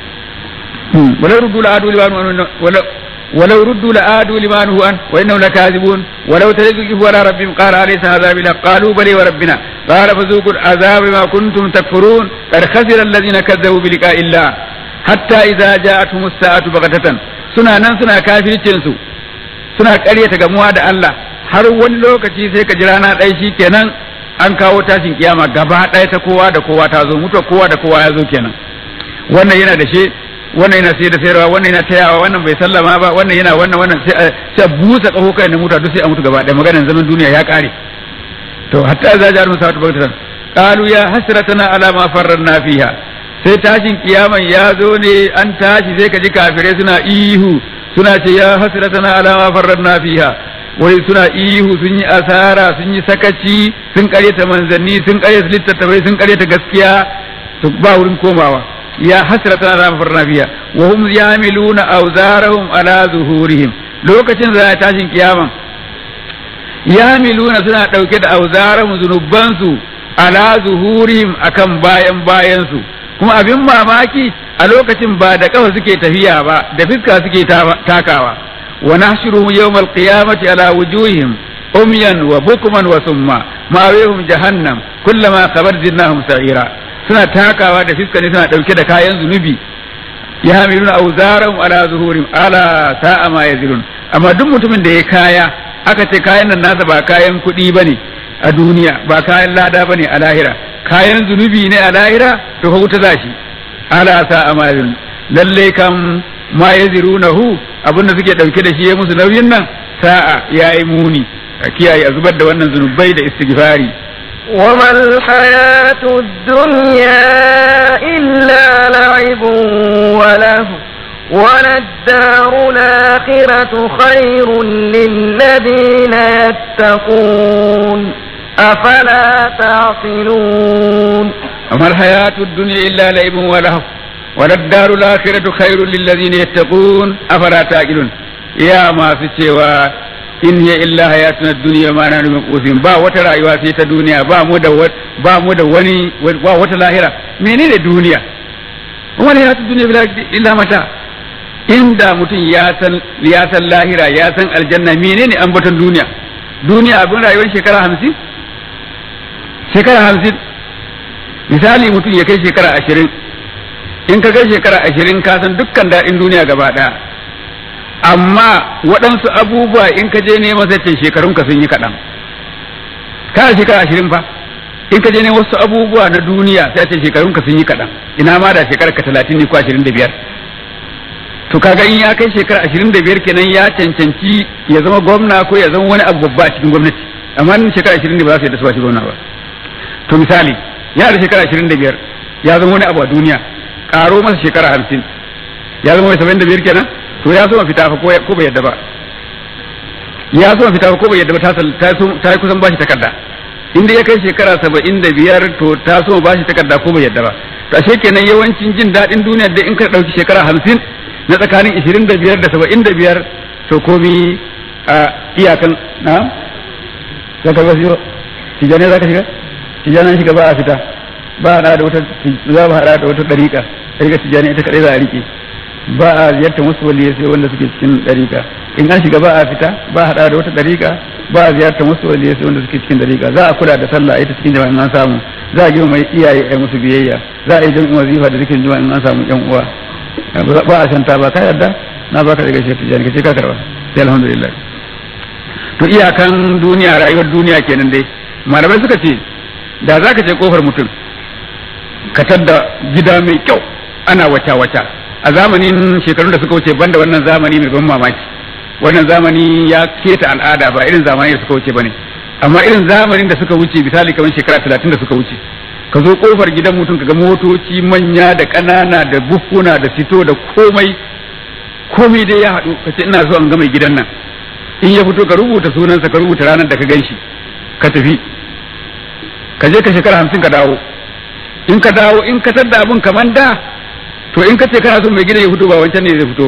ولو ردوا لعادوا لما نهوا عنه وإنهم لكاذبون ولو تلقوا على ربهم قال أليس هذا بالحق قالوا بلى وربنا قال فذوقوا العذاب بما كنتم تكفرون قد خسر الذين كذبوا بلقاء الله حتى إذا جاءتهم الساعة بغتة سنة كافرين suna ƙaryata gamuwa da Allah, har wani lokaci sai ka jira na ɗaya shi kenan an kawo tashin kiyama gaba ɗaya ta kowa da kowa ta zo, mutuwa kowa da kowa ya zo kenan. Wannan yana da shi, wannan yana sai da sayarwa, wannan yana tayawa, wannan bai sallama ba, wannan yana wannan sai busa ƙaho kai na mutuwa duk sai a mutu gaba ɗaya. Maganar zaman duniya ya ƙare. To hatta za ja musa ta bagtatan qalu ya hasratana ala ma farranna fiha. Sai tashin kiyaman ya zo ne, an tashi sai ka ji kafirai suna ihu, suna ce ya hasratana ala ma farranna fiha. Wai suna ihu, sun yi asara, sun yi sakaci, sun karyata manzanni, sun karyata littattafai, sun karyata gaskiya, to ba wurin komawa. Ya hasratana ala ma farranna fiha wa hum yamiluna awzarahum ala zuhurihim. Lokacin da tashin kiyaman yamiluna suna dauke da awzarahum zunubansu ala zuhurihim akan bayansu. Kuma abin mamaki a lokacin ba da kafa suke tafiya ba, da fiska suke takawa. Wa nahshuruhum yawmal qiyamati ala wujuhihim umyan wa bukman wa summa ma'awihum jahannam kullama khabat zidnahum sa'ira. Suna takawa da fiska ne, suna dauke da kayan zunubi. Yahmiluna awzarahum ala zuhurihim ala sa'a ma yazirun. Amma duk mutumin da ya kaya, aka ce kayan nan nasa ba kayan kuɗi bane a duniya, ba kayan lada bane a lahira, kayan zunubi ne a lahira, to fa wuta zashi. Ala sa'a ma yazirun. Lalle kam ma yazirunahu, abinda suke dauke da shi ya musu nauyin nan, sa'a yayi muni. A kiyaye a zubar da wannan zunubai da istighfari. وما الحياة الدنيا إلا لعب وله وللدار الآخرة خير للذين يتقون أفلا تعقلون وما الحياة الدنيا إلا لعب ولهو وللدار الآخرة خير للذين يتقون أفلا تعقلون يا ما سوى in hiya illa hayatuna dunya ma nahnu maqusin ba wata rayuwa sai ta duniya ba mu da wani ba wata lahira menene duniya wani hayatu dunya illa mata inda mutum ya san lahira ya san aljanna menene ambaton duniya abin rayuwar shekara 50 misali mutum ya kai shekara 20 in ka kai shekara 20 ka san dukkan daɗin duniya gaba ɗaya amma waɗansu abubuwa in ka je neman sai shekarunka sun yi kaɗan ka shekara 20 fa in ka je neman wasu abubuwa na duniya sai ce shekarunka sun yi kaɗan ina ma da shekarar ka 30 ne ko 25 to kaga in ya kai shekara 25 kenan ya cancanci ya zama gwamna ko ya zama wani abu babba a cikin gwamnati amma in shekara 20 ne ba za su yadda su ba shi gwamna ba to misali yana da shekara 25 ya zama wani abu a duniya karo masa shekara 50 ya zama wani 75 kenan to ya so fita fa ko bai yadda ba ya so fita fa ko bai yadda ba ta kusan bashi takarda inda ya kai shekara 75 to ta so bashi takarda ko bai yadda ba to ashe kenan yawancin jin dadin duniya da in ka dauki shekara 50 na tsakanin 25 da 75 to komi a iyakan na zaka ba shigo tijane zaka shiga tijanan shiga ba a fita ba a da wata za ba hada da wata dariƙa tijane ita kadai za a rike ba a ziyartar wasu waliyai sai wanda suke cikin dariƙa in an shiga ba a fita ba a hada da wata dariƙa ba a ziyartar wasu waliyai sai wanda suke cikin dariƙa za a kula da sallah ita cikin jama'in an samu za a girma mai iyaye ai musu biyayya za a yi jami'in wazifa da cikin jama'in an samu yan uwa ba a shanta ba ka yarda na baka daga shi tijani kace ka karba sai alhamdulillah to iyakan duniya rayuwar duniya kenan dai malamai suka ce da zaka je kofar mutum ka tadda gida mai kyau ana wata a zamanin shekarun da suka wuce banda wannan zamani mai ban mamaki wannan zamani ya keta al'ada ba irin zamani da suka wuce bane amma irin zamanin da suka wuce misali kamar shekara 30 da suka wuce ka zo kofar gidan mutum kaga motoci manya da ƙanana da bukkuna da fito da komai dai ya haɗu ka ce ina so an ga mai gidan nan in ya fito ka rubuta sunansa ka rubuta ranar da ka ganshi ka tafi ka je ka shekara 50 ka dawo in ka tadda abun kamar da to in ka ce kana so mai gidan ya fito ba wancan ne zai fito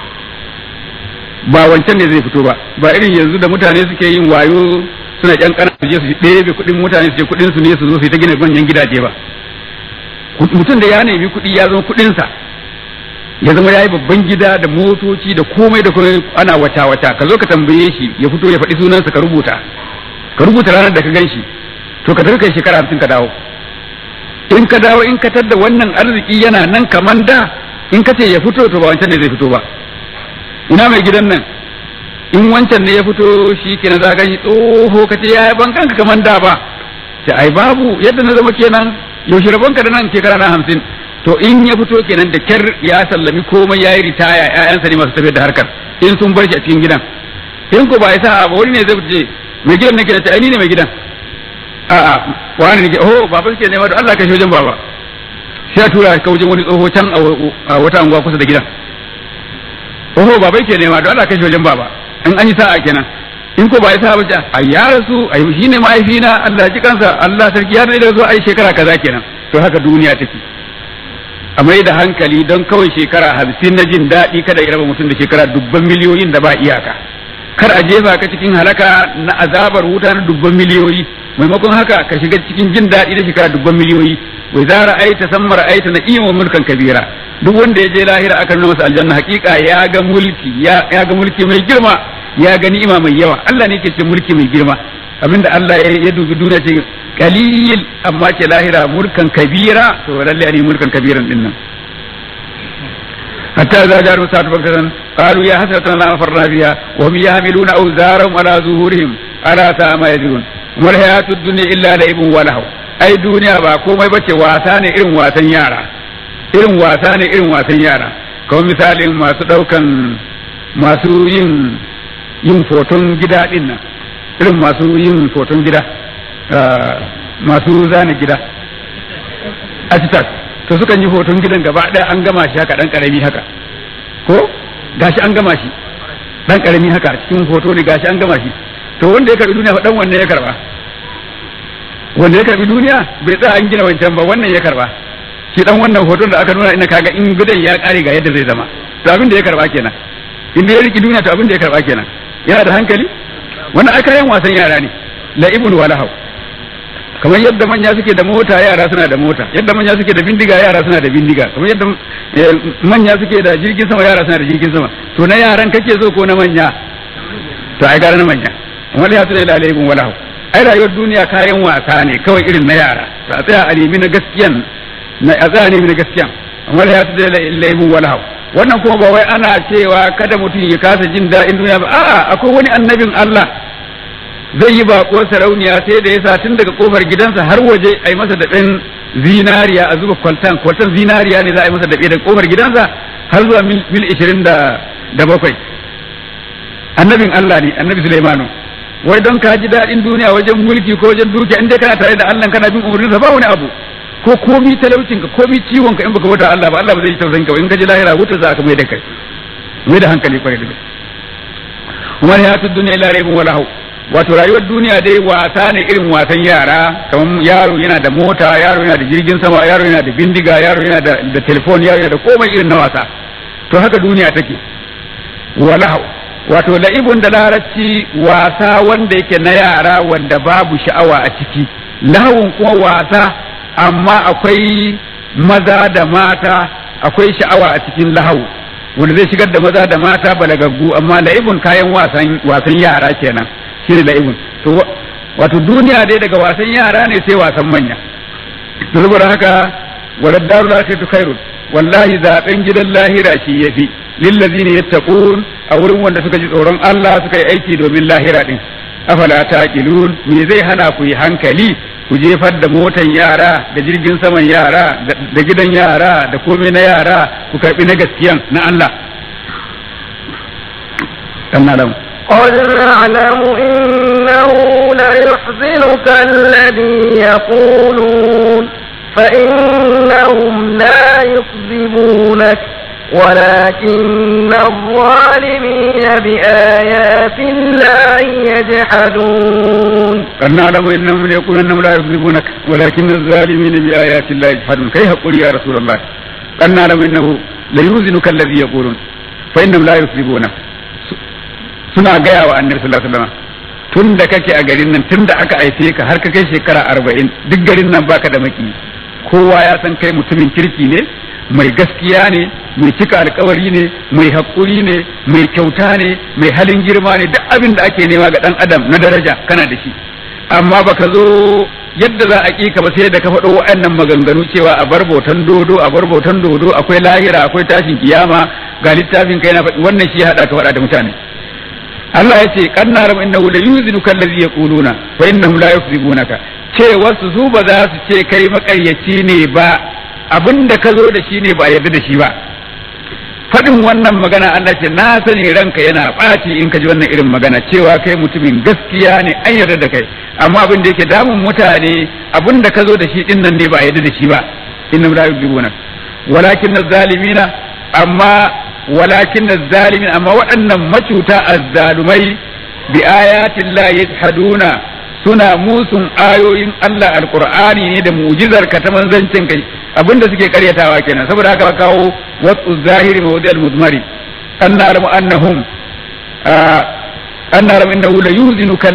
ba irin yanzu da mutane suke yin wayo suna ƴan ƙana su je su ɗebe kuɗin mutane su je kuɗin su ne su zo su ta gina manyan gidaje ba mutum da ya nemi kuɗi ya zama kuɗinsa ya zama ya yi babban gida da motoci da komai ana wata ka zo ka tambaye shi ya fito ya faɗi sunansa ka rubuta ranar da ka gan shi to ka tafi kai shekara 50 ka dawo in ka tadda wannan arziki yana nan kaman da in ka ce ya fito to ba wancan ne zai fito ba ina mai gidan nan in wancan ne ya fito shi kenan za ka yi tsoho ka ce ya ban kanka kaman da ba sai ai babu yadda na zama kenan yaushe rabonka da nan shekara na 50 to in ya fito kenan da kyar ya sallami komai ya yi ritaya ƴaƴansa ne masu tafiyar da harkar in sun bar shi a cikin gidan in ko ba ya sa ba wani ne zai fice mai gidan nake da ta ai ni ne mai gidan a'a wani ne oh baba suke nema da Allah ka shi wajen baba sai a tura ka wajen wani tsoho can a wata anguwa kusa da gidan oh baba yake nema da Allah ka shi wajen baba in an yi sa'a kenan in ko ba ya sa ba a ya rasu ai shine mahaifina Allah ji kansa Allah sarki ya da zo ai shekara kaza kenan to haka duniya take a mai da hankali don kawai shekara 50 na jin daɗi kada ya raba mutum da shekara dubban miliyoyin da ba iyaka kar a jefa ka cikin halaka na azabar wuta na dubban miliyoyi maimakon haka ka shiga cikin jin daɗi da shekara dubban miliyoyi wai za ra'aita san ra'aita na iya mulkan kabira duk wanda ya je lahira aka nuna masa aljanna hakika ya ga mulki ya ga mulki mai girma ya ga ni'ima mai yawa Allah ne yake ce mulki mai girma abinda Allah ya dubi duniya ce qalil amma ce lahira mulkan kabira to lalle ne mulkan kabiran din nan hatta za jaru sa'atu bakran qalu ya hasratan la farna biha wa hum yahmiluna awzarahum ala zuhurihim ala ta ma yadrun wal hayatud dunya illa la'ibun wa lahu ai duniya ba komai bace wasa ne irin wasan yara kawai misalin masu daukan masu yin foton gida din nan irin masu yin foton gida masu zane gida architect to sukan yi hoton gidan gaba ɗaya an gama shi haka dan karami haka ko gashi an gama shi dan karami haka cikin hoto ne gashi an gama shi to wanda ya karbi duniya fa dan wanne ya karba wanda ya karbi duniya bai tsaya an gina wancan ba, wannan ya karba shi dan wannan hoton da aka nuna ina kaga in gudan ya kare ga yadda zai zama, to abin da ya karba kenan. Inda ya riki duniya to abin da ya karba kenan. Yana da hankali? Wannan aka yan wasan yara ne, la'ibun wa lahu. Kamar yadda manya suke da mota yara suna da mota, yadda manya suke da bindiga yara suna da bindiga, kamar yadda manya suke da jirgin sama yara suna da jirgin sama. To na yaran kake so ko na manya? To ai gara na manya. Wani ya tuna da la'ibun wa lahu. Ai rayuwar duniya kayan wasa ne kawai irin na yara. To a tsaya a nemi na gaskiyan, a tsaya a nemi na gaskiyan. Wani ya tuna da la'ibun wa lahu. Wannan kuma ba wai ana cewa kada mutum ya kasa jin daɗin duniya ba, a'a akwai wani annabin Allah zai yi bako sarauniya sai da yasa tun daga kofar gidansa har waje a yi masa daɓen zinariya a zuba kwaltan zinariya ne za a yi masa daɓe daga kofar gidansa har zuwa mil 27. Annabin Allah ne, annabi Sulaimanu. Wai don ka ji daɗin duniya wajen mulki ko wajen dukiya in dai kana tare da Allah kana bin umarninsa ba wani abu. Ko komi talaucin ka komi ciwon ka in baka wata Allah ba, Allah ba zai ji tausayin ka ba, in ka ji lahira wuta za ka mai da kai, mai da hankali kwarai da gaske. Umar ya tu duniya ila raibun wala hau, wato rayuwar duniya dai wasa ne irin wasan yara, kamar yaro yana da mota, yaro yana da jirgin sama, yaro yana da bindiga, yaro yana da telefon, yaro yana da komai irin na wasa. To haka duniya take. Wala hau, wato la'ibun da larabci wasa wanda yake na yara wanda babu sha'awa a ciki, lahawun kuma wasa amma akwai maza da mata, akwai sha'awa a cikin lahu wanda zai shigar da maza da mata balagaggu, amma la'ibun kayan wasan yara kenan shine la'ibun. To wato duniya dai daga wasan yara ne sai wasan manya. To saboda haka walad darul akhiratu khairun, wallahi zaben gidan lahira shi yafi lillazina yattaqun, a wurin wanda suka ji tsoron Allah suka yi aiki domin lahira din. Afala taqilun, me zai hana ku yi hankali ku jefar da motan yara da jirgin saman yara da gidan yara da komai na yara ku karbi na gaskiyan na Allah. Kannalam قد نعلم إنه ليحزنك الذي يقولون فإنهم لا يكذبونك ولكن الظالمين بآيات الله يجحدون. قد نعلم إنهم يقولون أنهم لا يكذبونك ولكن الظالمين بآيات الله يجحدون. كيف قل يا رسول الله؟ قد نعلم إنه ليحزنك الذي يقولون فإنهم لا يكذبونك. suna gaya wa annabi sallallahu alaihi wasallam tun da kake a garin nan, tun da aka aife ka har ka kai shekara 40 duk garin nan baka da maki, kowa ya san kai mutumin kirki ne, mai gaskiya ne, mai cika alkawari ne, mai haƙuri ne, mai kyauta ne, mai halin girma ne, duk abin da ake nema ga dan adam na daraja kana da shi. Amma baka zo yadda za a kika ba sai da ka faɗo wa'annan maganganu cewa a bar bautan dodo, a bar bautan dodo, akwai lahira, akwai tashin kiyama, ga littafin kai na faɗi, wannan shi ya haɗa ka faɗa da mutane. Allah ya ce kan naram innahu la yuzinuka allazi yaquluna fa innahum la yukzibunaka, ce wasu su ba za su ce kai makaryaci ne ba, abinda ka zo da shi ne ba yarda da shi ba. Fadin wannan magana Allah ce na sani ranka yana ɓaci in ka ji wannan irin magana cewa kai mutumin gaskiya ne an yarda da kai, amma abin da yake damun mutane abinda ka zo da shi din nan ne ba yarda da shi ba. Innahum la yukzibunaka walakin az-zalimina walakin az-zalimin amma waɗannan macuta azzalumai bi ayatin la yajhaduna suna musun ayoyin Allah alqur'ani ne da mu'jizar ka ta manzancin kai, abinda suke karyatawa kenan. Saboda haka kawo wasu zahiri mawdi al-mudmari annarum annahum annarum innahu la yuhzinuka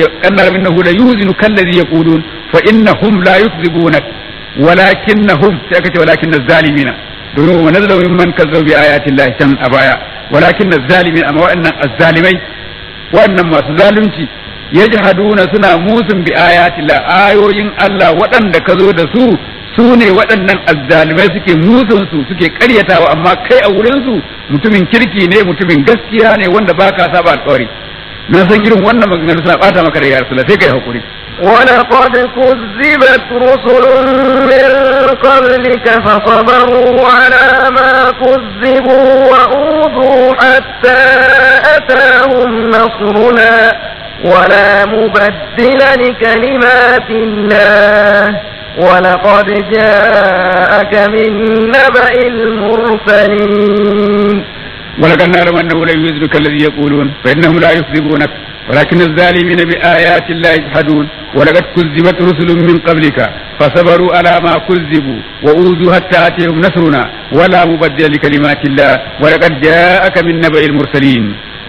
allazi yaqulun fa innahum la yukzibunak walakinnahum sai aka ce walakin az-zalimina domin wa nazalu mimman kazzabu bi ayati llahi can a baya, walakin az-zalimin amma wa'annan az-zalimai wa'annan masu zalunci yajhaduna suna musun bi ayati llahi ayoyin Allah waɗanda ka zo da su ne waɗannan az-zalimai suke musun su suke karyatawa, amma kai a wurin su mutumin kirki ne, mutumin gaskiya ne wanda baka saba alƙawari. Na san irin wannan maganganu suna bata maka da ya Rasulullah, sai kai hakuri. ولقد كذبت رسل من قبلك فصبروا على ما كذبوا وأوذوا حتى أتاهم نصرنا ولا مبدل لكلمات الله ولقد جاءك من نبأ المرسلين. ولقد نعلم أنه لا يحزنك الذي يقولون فإنهم لا يكذبونك ولكن الظالمين بآيات الله يجحدون ولقد كذبت رسل من قبلك فصبروا على ما كذبوا وأوذوا حتى أتيهم نصرنا ولا مبدل لكلمات الله ولقد جاءك من نبأ المرسلين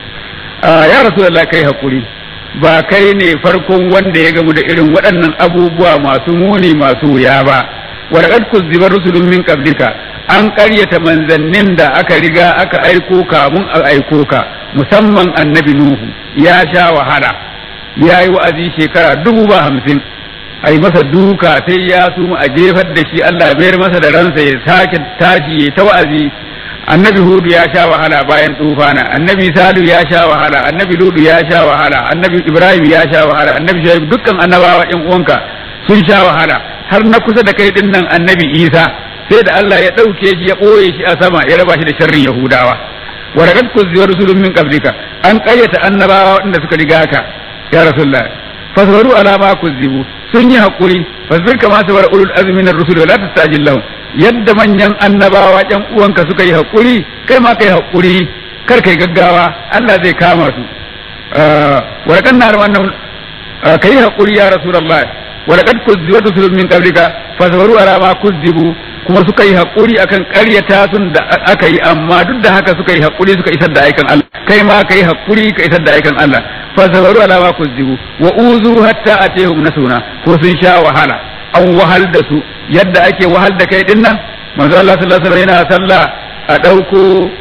يا رسول الله كي هقولي ba kai ne farkon wanda ya gamu da irin waɗannan abubuwa masu muni masu wuya ba walaqad kuzziba rusulun min qablika an ƙaryata manzannin da aka riga aka aiko ka mun aiko ka musamman annabi nuhu ya sha wahala ya yi wa'azi shekara 50 a yi masa duka sai ya su a jefar da shi Allah mayar masa da ransa ya sake tashi ya ta wa'azi annabi hudu ya sha wahala bayan tufana annabi salu ya sha wahala annabi ludu ya sha wahala annabi ibrahim ya sha wahala annabi shuaib dukkan annabawa ɗan uwanka sun sha wahala har na kusa da kai din nan annabi isa sai da Allah ya ɗauke shi ya ɓoye shi a sama ya raba shi da sharrin yahudawa wa raqad kuzziba rusulun min qablika an qayyata annabawa wanda suka riga ka ya rasulullah fasbaru ala ma kuzzibu sun yi hakuri fasbir kama sabara ulul azmi min ar-rusul wa la tastajil lahum yadda manyan annabawa ƴan uwanka suka yi hakuri kai ma kai hakuri kar kai gaggawa Allah zai kama su wa raqad na'lamu annahu kai hakuri ya rasulullah wa raqad kuzziba rusulun min qablika fasbaru ala ma kuzzibu kuma suka yi hakuri akan ƙaryata sun da aka yi amma duk da haka suka yi hakuri suka isar da aikan Allah kai ma kai hakuri ka isar da aikan Allah fasbaru ala ma kuzzibu wa uzu hatta atihum nasruna ko sun sha wahala an wahal da su yadda ake wahal da kai din nan manzo Allah sallallahu alaihi wasallam yana sallah a dauko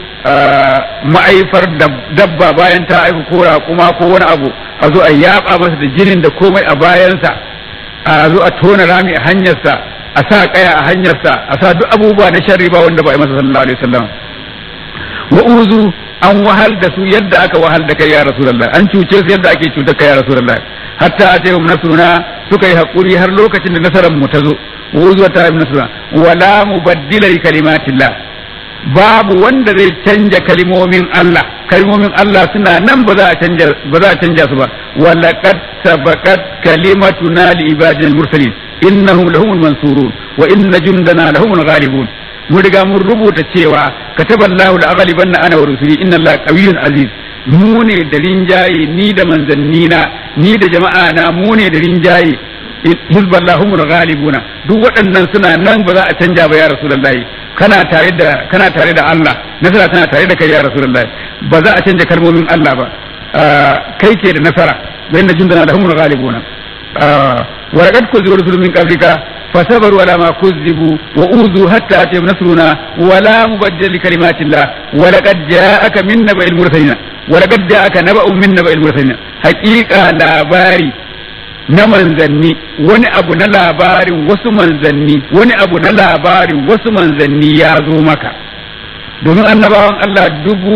ma'aifar dabba bayan ta aika kora kuma ko wani abu a zo a yaba masa da jinin da komai a bayansa a zo a tona rami a hanyarsa a sa kaya a hanyarsa a sa duk abubuwa na sharri ba wanda ba a masa sallallahu alaihi wasallam wa uzu an wahal da su yadda aka wahal da kai ya rasulullah an cuce su yadda ake cutar kai ya rasulullah hatta atayhum nasruna suka yi hakuri har lokacin da nasarar mu ta zo wa uzu ta nasruna wala mubaddila li kalimatillah babu wanda zai canja kalimomin Allah suna nan ba za a canja su ba walaqad sabaqat kalimatuna li ibadil mursalin innahum lahumul mansurun wa inna jundana lahumul ghalibun mun riga mun rubuta cewa kataballahu la aghlibanna ana wa rusuli inna allaha qawiyyun aziz mu ne da rinjaye ni da manzannina ni da jama'a na mu ne da rinjaye hizballahumul ghalibuna duk waɗannan suna nan ba za a canja ba ya rasulullahi kana tare da Allah nasara tana tare da kai ya rasulullahi ba za a canja kalmomin Allah ba kai ke da nasara bayan da jundana lahumul ghalibuna wa laqad kuzziba rusulun min qablika fasabaru ala ma kuzzibu wa uzu hatta atahum nasruna wa la mubaddila li kalimatillah wa laqad ja'aka min naba'il mursalin wa laqad ja'aka naba'un min naba'il mursalin haqiqa labari na manzanni wani abu na labarin wasu manzanni wani abu na labarin wasu manzanni ya zo maka domin annabawan Allah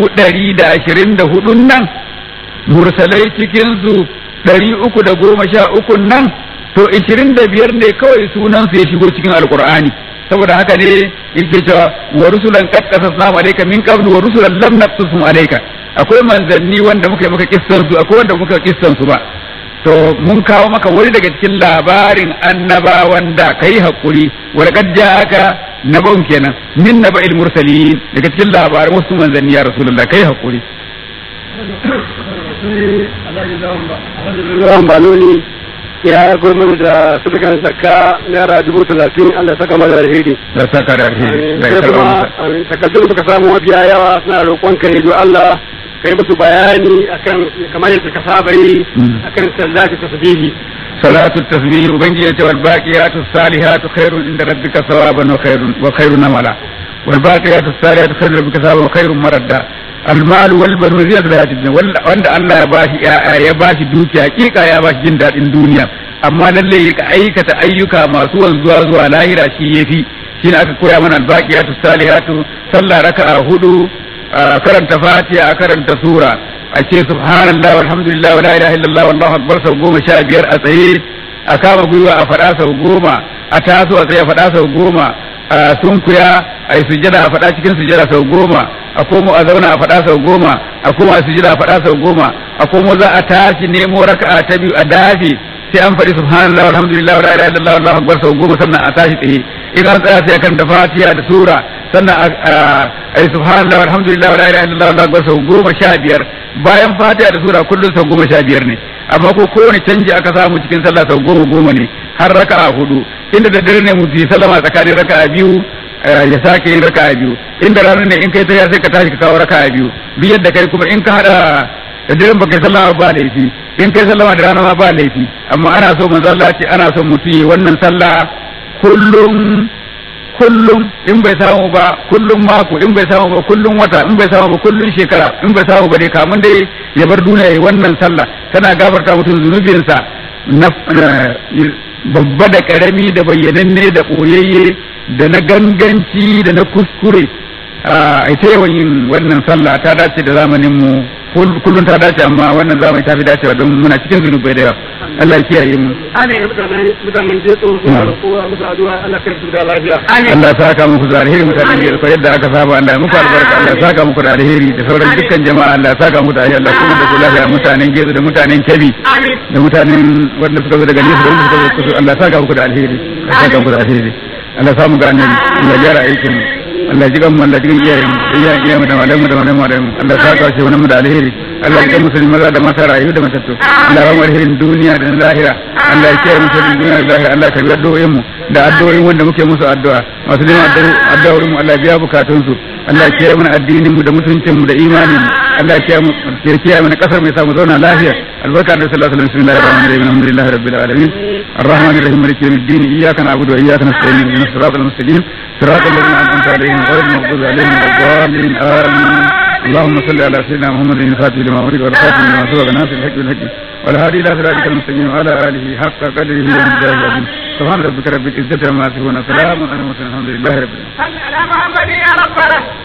124 nan mursalai cikin su 313 nan to 25 ne kawai sunan su ya shigo cikin alqur'ani saboda haka ne yake cewa wa rusulan qad qasasna alayka min qabl wa rusulan lam naqsusum alayka akwai manzanni wanda muka yi maka kissan su akwai wanda muka kissan su ba to mun kawo maka wani daga cikin labarin annabawan da kai hakuri wa laqad ja'aka naba'un kenan min naba'il mursalin daga cikin labarin wasu manzanni ya rasulullah kai hakuri Baloli ya gurmi da sukan saka naira 30,000 Allah saka mada alheri da saka da alheri takardun suka samu mafiya yawa suna roƙon ka ne Allah kai musu bayani akan kamar yadda ka saba yi akan salatu tasbihi ubangiji ya ce wal baqiyatu salihatu khairun inda rabbika thawaban wa khairun amala wal baqiyatu salihatu khairun rabbika thawaban wa khairun maradda al mal wal banun zinatu hayatid dunya wanda Allah ya bashi dukiya hakika ya bashi jin dadin duniya amma lalle ya aikata ayyuka masu wanzuwa zuwa lahira shi yafi shine aka koya mana al baqiyatu salihatu sallah raka'a 4 karanta fatiha a karanta sura a ce subhanallah walhamdulillah wala ilaha illallah wallahu akbar sau 15 a tsaye a kama gwiwa a faɗa sau 10 a taso a tsaye a faɗa sau 10 a sunkuya a yi sujjada a faɗa cikin sujjada sau 10 a komo a zauna a faɗa sau 10 a koma a sujjada a faɗa sau 10 a komo za a tashi nemo raka'a ta biyu a dafi sai an faɗi subhanallah walhamdulillah wa la ilaha illallah wallahu akbar sau 10 sannan a tashi tsaye in an tsaya sai akan da fatiha da sura sannan a subhanallah walhamdulillah wa la ilaha illallah wallahu akbar sau 15 bayan fatiha da sura kullum sau 15 ne amma ko kowane canji aka samu cikin sallah sau 10 ne har raka'a 4 inda da dare ne mutum ya sallama tsakanin raka'a 2 ya sake yin raka'a 2 inda ranar ne in kai ta sai ka tashi ka kawo raka'a 2 biyar da kai kuma in ka hada da daren baka sallama ba laifi in kai sallama da rana ma ba laifi amma ana so manzo Allah ce ana son mutum yi wannan sallah kullum in bai samu ba kullum mako in bai samu ba kullum wata in bai samu ba kullum shekara in bai samu ba dai kamun dai ya bar duniya yi wannan sallah tana gafarta mutum zunubinsa na babba da karami da bayyananne da koyayye da na ganganci da na kuskure a ita yawan yin wannan sallah ta dace da zamanin mu kullum ta dace amma wannan zamani ta fi dacewa don muna cikin zunubai da yawa Allah ya kiyaye mu amin mutanen je tsoro su da kowa musu addu'a Allah kar su da lafiya Allah ya saka muku da alheri mutanen je ko yadda aka saba Allah muku albarka Allah ya saka muku da alheri da sauran dukkan jama'a Allah ya saka muku da alheri Allah kuma da su lafiya mutanen Gezo da mutanen Kebbi da mutanen wanda suka zo daga nesa da wanda suka zo Allah ya saka muku da alheri ya saka muku da alheri Allah ya samu ga annabi Allah ya gyara aikin Allah ji kan Allah cikin iyayen mu da malamu da malamu Allah ya saka shi wannan da alheri Allah ya musulmi maza da mata rayu da matattu Allah ya alherin duniya da lahira Allah ya kiyaye musulmi duniya da lahira Allah ya karbi addu'o'in mu da addu'o'in wanda muke musu addu'a masu neman addu'o'in mu Allah ya biya bukatun su Allah ya kiyaye mana addinin mu da mutuncin mu da imanin mu Allah ya kiyaye mana kasar mai samu zauna lafiya albarka da sallallahu alaihi wasallam bismillahir rahmanir rahim alhamdulillahi rabbil alamin arrahmanir rahim maliki yawmiddin iyyaka na'budu wa iyyaka nasta'in ihdinas siratal mustaqim siratal ladzina an'amta alaihim ghayril maghdubi alaihim waladdallin amin اللهم صل على سيدنا محمد الفاتح لما أمرك والخاتم لما سبق ناصر الحق بالحق والهادي إلى صراطك المستقيم وعلى آله حق قدره ومقداره العظيم سبحان ربك رب العزة عما يصفون وسلام على المرسلين الحمد لله رب العالمين.